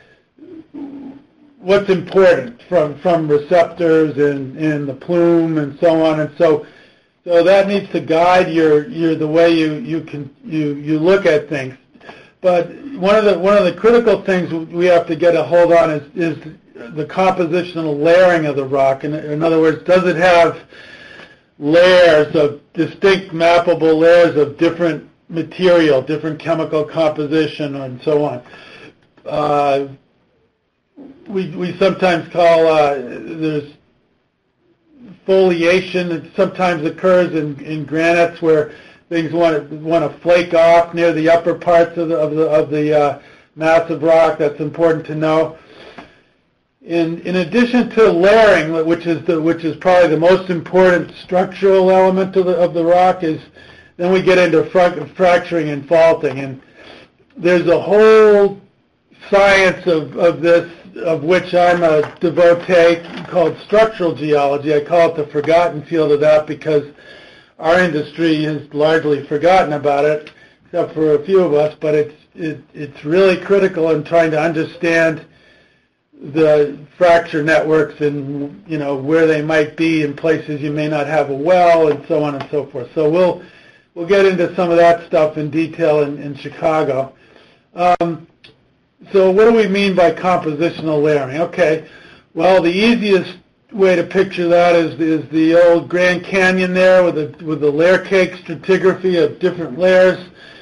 what's important from, from receptors and, and the plume and so on. And so so that needs to guide your, your the way you, you can you, you look at things. But one of the one of the critical things we have to get a hold on is, is the compositional layering of the rock. In, in other words, does it have layers of distinct mappable layers of different material, different chemical composition, and so on? Uh, We we sometimes call uh, there's foliation that sometimes occurs in, in granites where things want to want to flake off near the upper parts of the of the of the uh, mass of rock. That's important to know. In in addition to layering, which is the which is probably the most important structural element of the of the rock, is then we get into fra- fracturing and faulting, and there's a whole science of of this, of which I'm a devotee, called structural geology. I call it the forgotten field of that because our industry has largely forgotten about it, except for a few of us, but it's it, it's really critical in trying to understand the fracture networks and, you know, where they might be in places you may not have a well, and so on and so forth. So we'll we'll get into some of that stuff in detail in, in Chicago. Um, So what do we mean by compositional layering? Okay, well, the easiest way to picture that is, is the old Grand Canyon there with the, with the layer cake stratigraphy of different layers.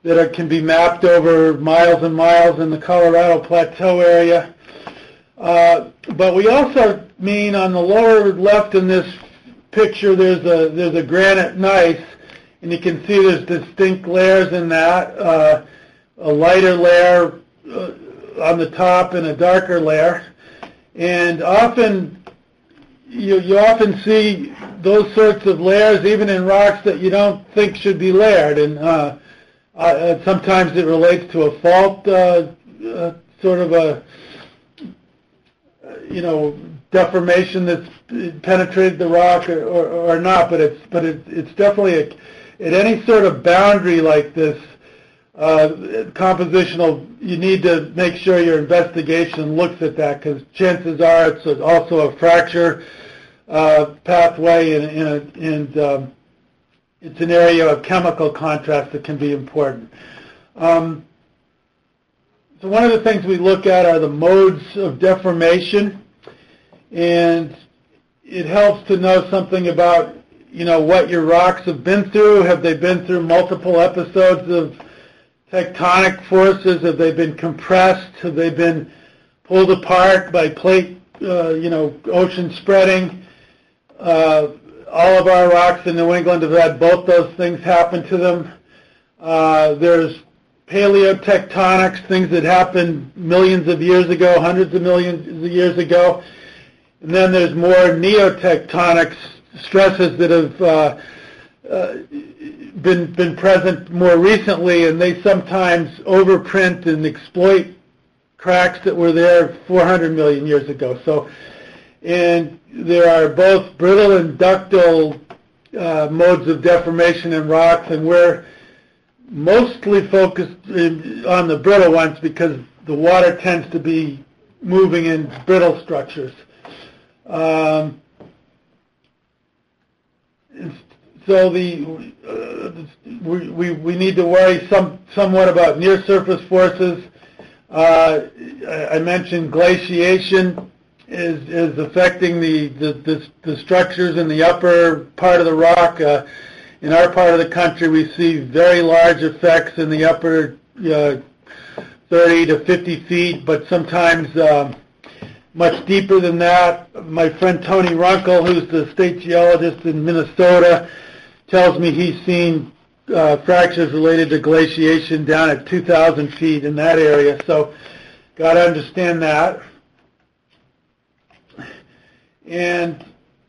that are, can be mapped over miles and miles in the Colorado Plateau area. Uh, but we also mean on the lower left in this picture, there's a there's a granite gneiss, and you can see there's distinct layers in that, uh, a lighter layer uh, on the top and a darker layer. And often, you, you often see those sorts of layers even in rocks that you don't think should be layered. And uh, uh, sometimes it relates to a fault, uh, uh, sort of a, you know, deformation that's penetrated the rock or, or, or not. But it's but it, it's definitely a, at any sort of boundary like this, uh, compositional, you need to make sure your investigation looks at that, because chances are it's also a fracture uh, pathway, and, and, a, and um, it's an area of chemical contrast that can be important. Um, so one of the things we look at are the modes of deformation, and it helps to know something about, you know, what your rocks have been through. Have they been through multiple episodes of tectonic forces? Have they been compressed? Have they been pulled apart by plate, uh, you know, ocean spreading? Uh, all of our rocks in New England have had both those things happen to them. Uh, there's paleotectonics, things that happened millions of years ago, hundreds of millions of years ago. And then there's more neotectonic stresses that have uh, uh, been been present more recently, and they sometimes overprint and exploit cracks that were there four hundred million years ago. So, and there are both brittle and ductile uh, modes of deformation in rocks, and we're mostly focused in, on the brittle ones because the water tends to be moving in brittle structures. Um, so the uh, we, we we need to worry some somewhat about near surface forces. Uh, I mentioned glaciation is is affecting the the, the the structures in the upper part of the rock. Uh, in our part of the country, we see very large effects in the upper uh, thirty to fifty feet, but sometimes um, much deeper than that. My friend Tony Runkle, who's the state geologist in Minnesota, tells me he's seen uh, fractures related to glaciation down at two thousand feet in that area. So, got to understand that. And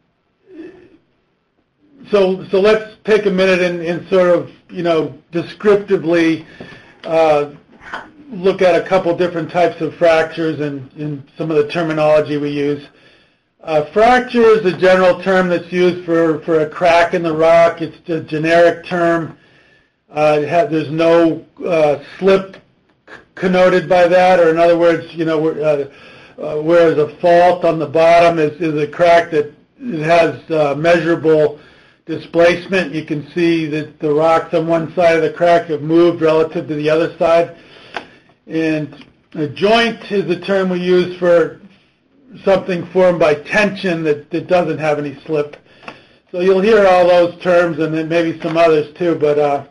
so, so let's take a minute and, and sort of, you know, descriptively uh, look at a couple different types of fractures and, and some of the terminology we use. Uh, fracture is a general term that's used for, for a crack in the rock. It's a generic term. Uh, it has, there's no uh, slip connoted by that, or in other words, you know, uh, uh, whereas a fault on the bottom is, is a crack that it has uh, measurable displacement. You can see that the rocks on one side of the crack have moved relative to the other side. And a joint is a term we use for something formed by tension that, that doesn't have any slip. So you'll hear all those terms and then maybe some others too, but uh,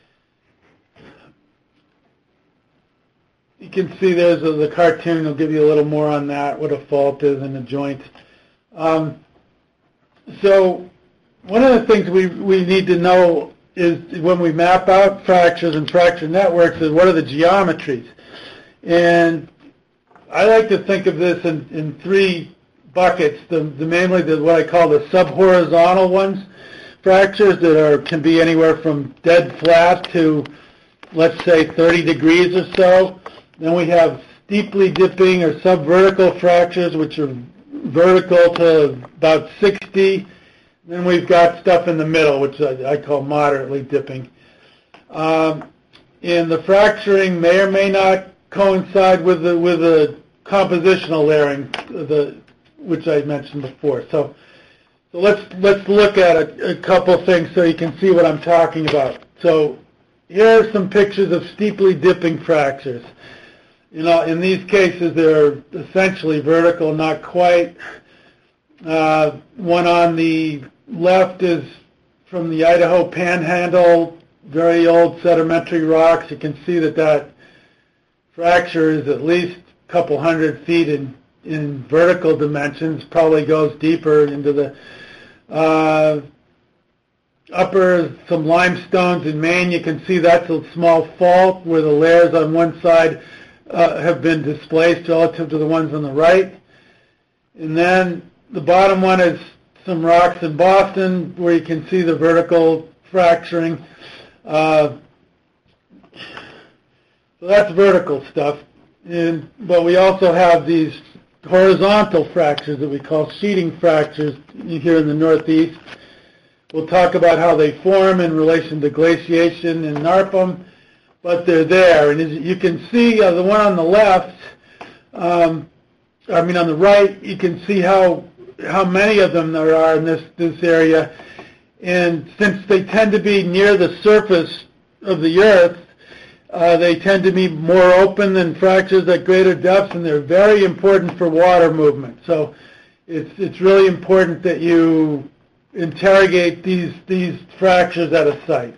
you can see there's a, the cartoon will give you a little more on that, what a fault is and a joint. Um, so one of the things we, we need to know is when we map out fractures and fracture networks is what are the geometries. And I like to think of this in, in three buckets, the, the mainly the, what I call the subhorizontal ones, fractures that are can be anywhere from dead flat to, let's say, thirty degrees or so. Then we have steeply dipping or subvertical fractures, which are vertical to about sixty. Then we've got stuff in the middle, which I, I call moderately dipping. Um, and the fracturing may or may not coincide with the with the compositional layering, the which I mentioned before. So, so let's let's look at a, a couple things so you can see what I'm talking about. So, here are some pictures of steeply dipping fractures. You know, in these cases, they're essentially vertical, not quite. Uh, one on the left is from the Idaho Panhandle very old sedimentary rocks. You can see that that fracture is at least a couple hundred feet in, in vertical dimensions, probably goes deeper into the uh, upper, some limestones in Maine. You can see that's a small fault where the layers on one side uh, have been displaced relative to the ones on the right. And then the bottom one is some rocks in Boston where you can see the vertical fracturing. Uh, so that's vertical stuff. And, but we also have these horizontal fractures that we call sheeting fractures here in the Northeast. We'll talk about how they form in relation to glaciation in NARPM, but they're there. And as you can see, uh, the one on the left, um, I mean on the right, you can see how how many of them there are in this, this area. And since they tend to be near the surface of the earth, uh, they tend to be more open than fractures at greater depths, and they're very important for water movement. So it's it's really important that you interrogate these these fractures at a site.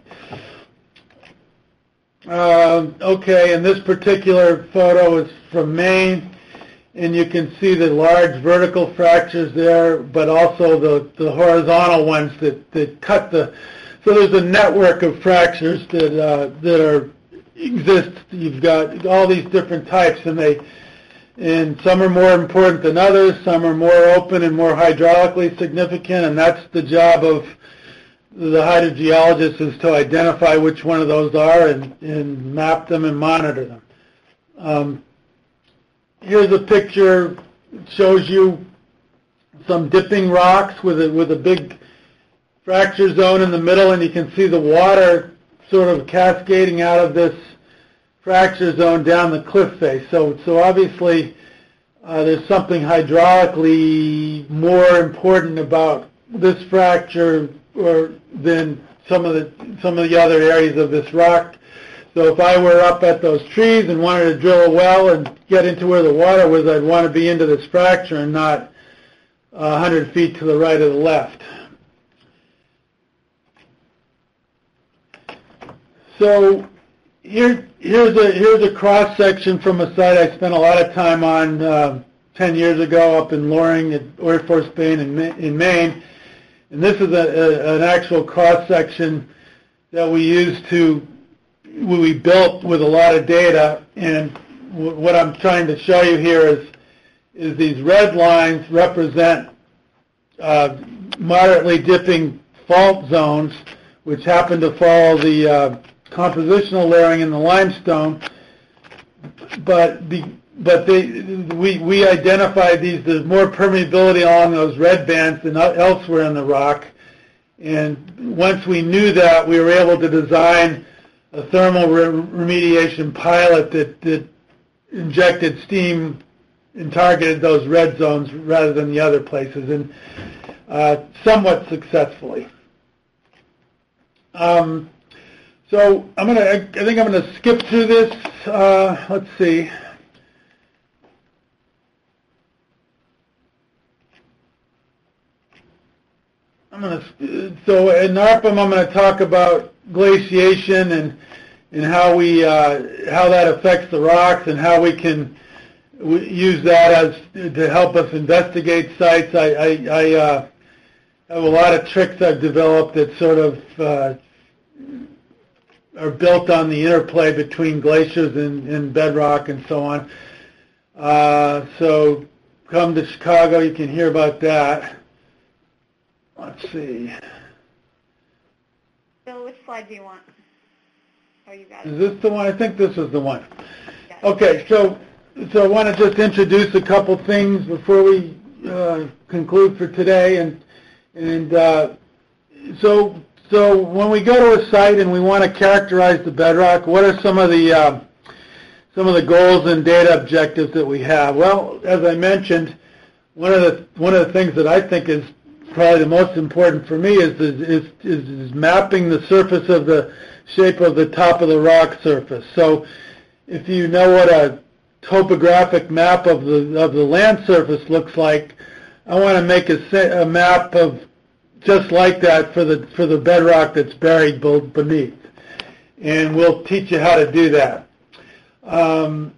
Uh, okay, and this particular photo is from Maine, and you can see the large vertical fractures there, but also the, the horizontal ones that, that cut the. So there's a network of fractures that uh, that are exist. You've got all these different types, and they and some are more important than others. Some are more open and more hydraulically significant, and that's the job of the hydrogeologist, is to identify which one of those are and, and map them and monitor them. Um, here's a picture that shows you some dipping rocks with a, with a big fracture zone in the middle, and you can see the water sort of cascading out of this fracture zone down the cliff face. So, so obviously uh, there's something hydraulically more important about this fracture or than some of the some of the other areas of this rock. So if I were up at those trees and wanted to drill a well and get into where the water was, I'd want to be into this fracture and not uh, one hundred feet to the right or the left. So here, here's a here's a cross section from a site I spent a lot of time on uh, ten years ago up in Loring at Air Force Base in, in Maine, and this is a, a, an actual cross section that we used to we built with a lot of data. And w what I'm trying to show you here is is these red lines represent uh, moderately dipping fault zones, which happen to follow the uh, compositional layering in the limestone, but the but they we we identified these there's more permeability along those red bands than elsewhere in the rock, and once we knew that, we were able to design a thermal re remediation pilot that that injected steam and targeted those red zones rather than the other places, and uh, somewhat successfully. Um, So I'm gonna. I think I'm gonna skip through this. Uh, let's see. I'm gonna. So in NARPM, I'm gonna talk about glaciation and and how we uh, how that affects the rocks and how we can use that as to help us investigate sites. I I, I uh, have a lot of tricks I've developed that sort of. Uh, are built on the interplay between glaciers and, and bedrock and so on. Uh, so come to Chicago, you can hear about that. Let's see.
Bill, which slide do you want? Oh, you got it.
Is this the one? I think this is the one. Okay, so so I want to just introduce a couple things before we uh, conclude for today. And, and uh, so So when we go to a site and we want to characterize the bedrock, what are some of the uh, some of the goals and data objectives that we have? Well, as I mentioned, one of the one of the things that I think is probably the most important for me is is, is, is mapping the surface of the shape of the top of the rock surface. So if you know what a topographic map of the of the land surface looks like, I want to make a, a map of just like that for the for the bedrock that's buried beneath. and we'll teach you how to do that. Um,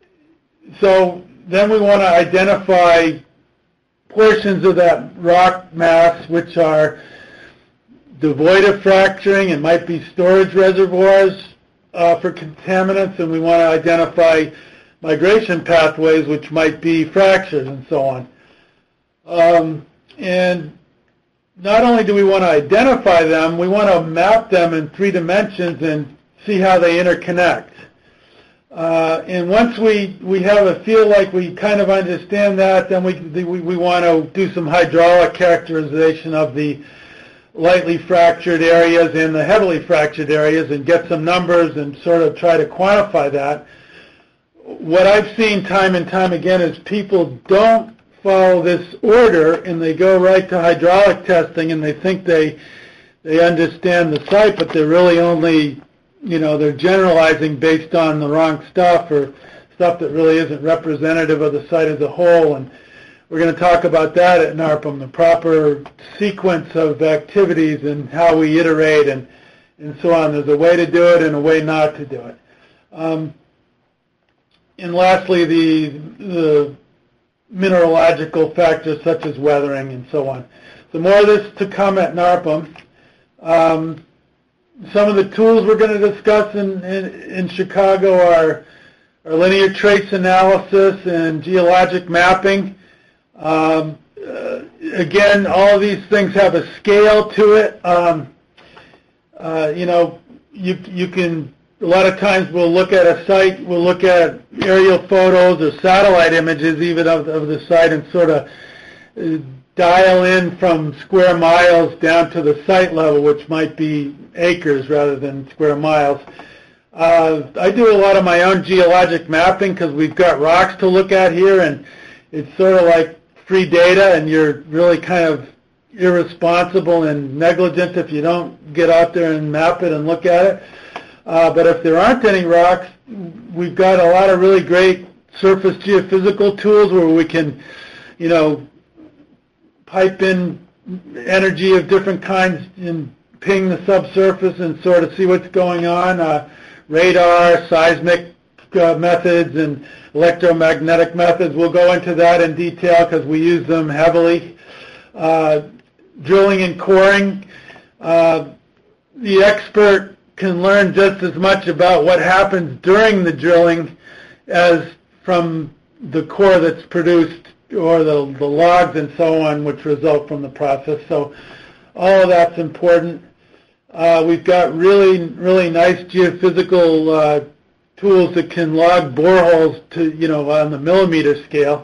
so then we want to identify portions of that rock mass which are devoid of fracturing and might be storage reservoirs uh, for contaminants, and we want to identify migration pathways which might be fractured and so on. Um, and not only do we want to identify them, we want to map them in three dimensions and see how they interconnect. Uh, and once we, we have a feel like we kind of understand that, then we, we, we want to do some hydraulic characterization of the lightly fractured areas and the heavily fractured areas and get some numbers and sort of try to quantify that. What I've seen time and time again is people don't follow this order and they go right to hydraulic testing and they think they they understand the site, but they're really only, you know, they're generalizing based on the wrong stuff or stuff that really isn't representative of the site as a whole. And we're going to talk about that at NARPM, the proper sequence of activities and how we iterate and, and so on. There's a way to do it and a way not to do it. Um, and lastly, the, the mineralogical factors such as weathering and so on. So more of this to come at NARPM. Um, some of the tools we're going to discuss in, in, in Chicago are, are linear trace analysis and geologic mapping. Um, uh, again, all of these things have a scale to it. Um, uh, you know, you, you can, a lot of times we'll look at a site, we'll look at aerial photos or satellite images even of, of the site and sort of uh, dial in from square miles down to the site level, which might be acres rather than square miles. Uh, I do a lot of my own geologic mapping because we've got rocks to look at here, and it's sort of like free data, and you're really kind of irresponsible and negligent if you don't get out there and map it and look at it. Uh, but if there aren't any rocks, we've got a lot of really great surface geophysical tools where we can, you know, pipe in energy of different kinds and ping the subsurface and sort of see what's going on. Uh, radar, seismic uh, methods, and electromagnetic methods. We'll go into that in detail because we use them heavily. Uh, drilling and coring. Uh, the expert can learn just as much about what happens during the drilling as from the core that's produced or the, the logs and so on which result from the process. So all of that's important. Uh, we've got really, really nice geophysical uh, tools that can log boreholes to, you know, on the millimeter scale.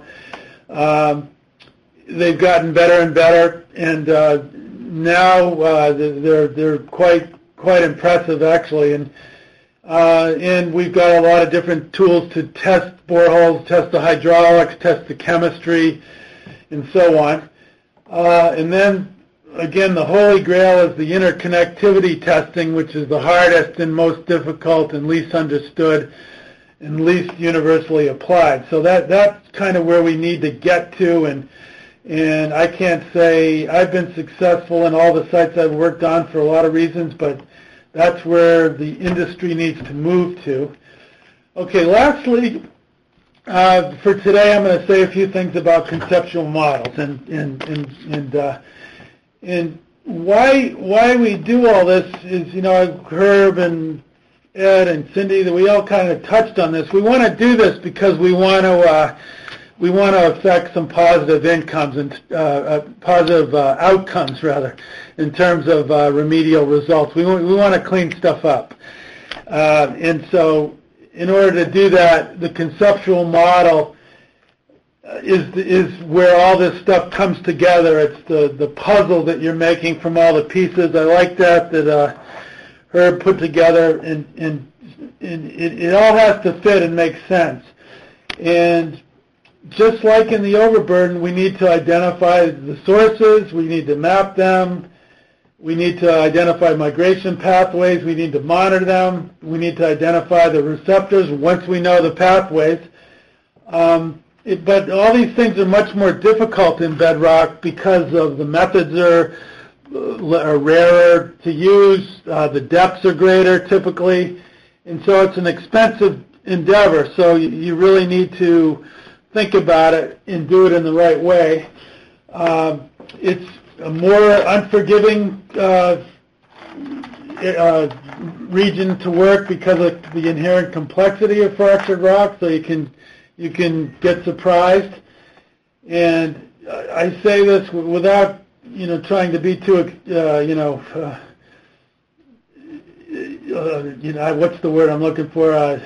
Um, they've gotten better and better, and uh, now uh, they're they're quite quite impressive actually. And uh, and we've got a lot of different tools to test boreholes, test the hydraulics, test the chemistry, and so on. Uh, and then again, the holy grail is the interconnectivity testing, which is the hardest and most difficult and least understood and least universally applied. So that that's kind of where we need to get to, and and I can't say I've been successful in all the sites I've worked on for a lot of reasons, but that's where the industry needs to move to. Okay, lastly, uh, for today I'm going to say a few things about conceptual models and and and, and uh, And why why we do all this is, you know, Herb and Ed and Cindy, that we all kind of touched on this. We want to do this because we want to uh, we want to affect some positive incomes and uh, uh, positive uh, outcomes rather, in terms of uh, remedial results. We want, we want to clean stuff up, uh, and so in order to do that, the conceptual model is is where all this stuff comes together. It's the the puzzle that you're making from all the pieces. I like that that uh, Herb put together, and and, and it, it all has to fit and make sense. And just like in the overburden, we need to identify the sources. We need to map them. We need to identify migration pathways. We need to monitor them. We need to identify the receptors once we know the pathways. Um, It, but all these things are much more difficult in bedrock because of the methods are are rarer to use. Uh, the depths are greater typically, and so it's an expensive endeavor. So you, you really need to think about it and do it in the right way. Uh, it's a more unforgiving uh, uh, region to work because of the inherent complexity of fractured rock. So you can you can get surprised. And I say this without you know trying to be too uh, you know uh, uh, you know what's the word I'm looking for. Uh,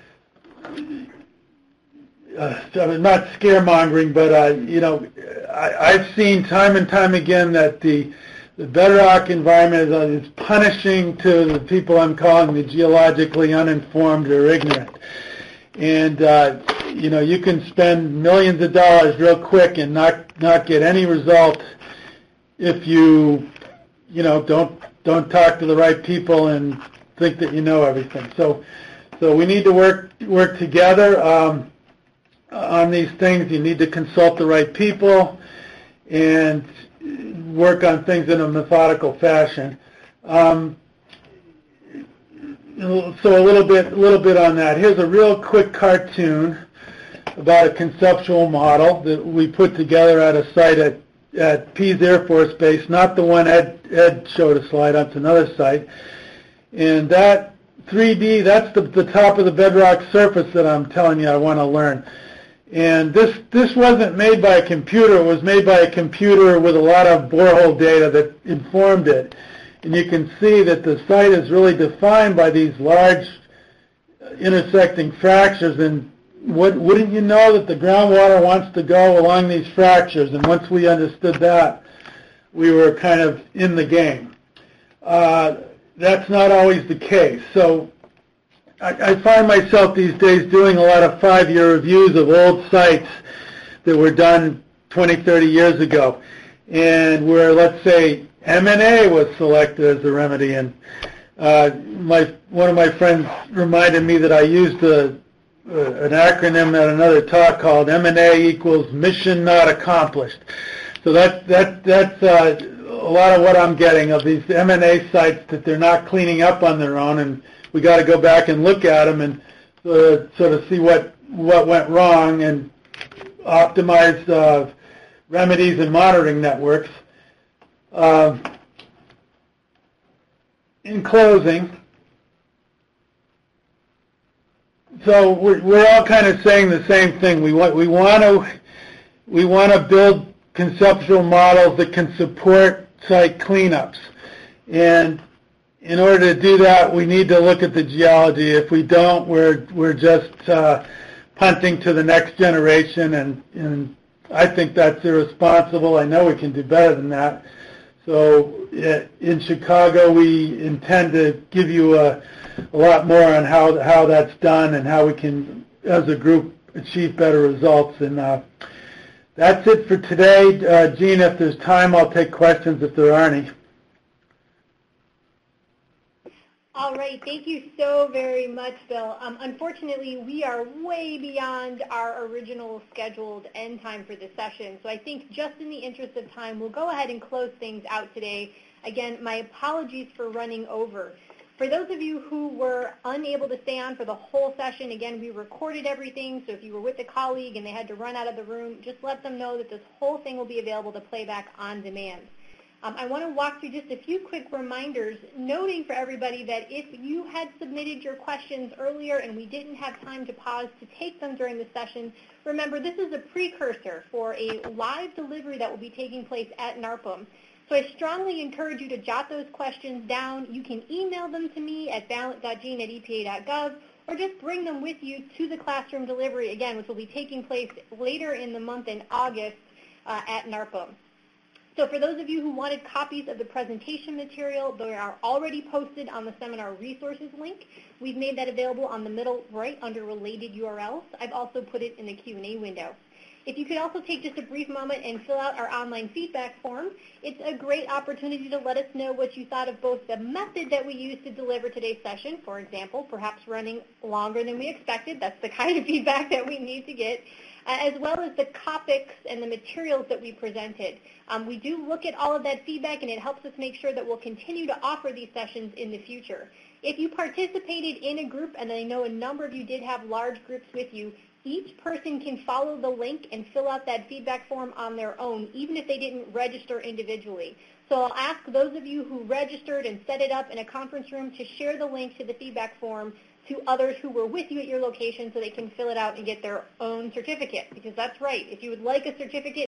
Uh, I mean, not scaremongering, but uh, you know, I, I've seen time and time again that the, the bedrock environment is, uh, is punishing to the people I'm calling the geologically uninformed or ignorant. And uh, you know, you can spend millions of dollars real quick and not not get any result if you you know don't don't talk to the right people and think that you know everything. So so we need to work work together. Um, on these things. You need to consult the right people and work on things in a methodical fashion. Um, so a little bit, a little bit on that. Here's a real quick cartoon about a conceptual model that we put together at a site at, at Pease Air Force Base, not the one Ed, Ed showed a slide on, it's another site. And that three D, that's the, the top of the bedrock surface that I'm telling you I want to learn. And this this wasn't made by a computer. It was made by a computer with a lot of borehole data that informed it. And you can see that the site is really defined by these large intersecting fractures. And what, wouldn't you know that the groundwater wants to go along these fractures? And once we understood that, we were kind of in the game. Uh, that's not always the case. So I find myself these days doing a lot of five-year reviews of old sites that were done twenty, thirty years ago, and where, let's say, M N A was selected as the remedy. And uh, my one of my friends reminded me that I used a, uh, an acronym at another talk called M N A equals mission not accomplished. So that that that's uh, a lot of what I'm getting of these M N A sites that they're not cleaning up on their own, and we got to go back and look at them and uh, sort of see what what went wrong and optimize uh, remedies and monitoring networks. Uh, in closing, so we're, we're all kind of saying the same thing. We want we want to we want to build conceptual models that can support site cleanups, and in order to do that, we need to look at the geology. If we don't, we're we're just uh, punting to the next generation, and, and I think that's irresponsible. I know we can do better than that. So uh, in Chicago, we intend to give you a, a lot more on how how that's done and how we can, as a group, achieve better results. And uh, that's it for today. Uh, Gene, if there's time, I'll take questions if there are any.
All right, thank you so very much, Bill. Um, unfortunately, we are way beyond our original scheduled end time for this session, so I think just in the interest of time, we'll go ahead and close things out today. Again, my apologies for running over. For those of you who were unable to stay on for the whole session, again, we recorded everything, so if you were with a colleague and they had to run out of the room, just let them know that this whole thing will be available to playback on demand. Um, I want to walk through just a few quick reminders, noting for everybody that if you had submitted your questions earlier and we didn't have time to pause to take them during the session, remember this is a precursor for a live delivery that will be taking place at NARPM. So I strongly encourage you to jot those questions down. You can email them to me at ballant dot gene at e p a dot gov, or just bring them with you to the classroom delivery, again, which will be taking place later in the month in August uh, at NARPM. So for those of you who wanted copies of the presentation material, they are already posted on the seminar resources link. We've made that available on the middle right under related U R Ls. I've also put it in the Q and A window. If you could also take just a brief moment and fill out our online feedback form, it's a great opportunity to let us know what you thought of both the method that we used to deliver today's session, for example, perhaps running longer than we expected. That's the kind of feedback that we need to get. uh, as well as the topics and the materials that we presented. Um, we do look at all of that feedback, and it helps us make sure that we'll continue to offer these sessions in the future. If you participated in a group, and I know a number of you did have large groups with you, each person can follow the link and fill out that feedback form on their own, even if they didn't register individually. So I'll ask those of you who registered and set it up in a conference room to share the link to the feedback form to others who were with you at your location so they can fill it out and get their own certificate. Because that's right, if you would like a certificate,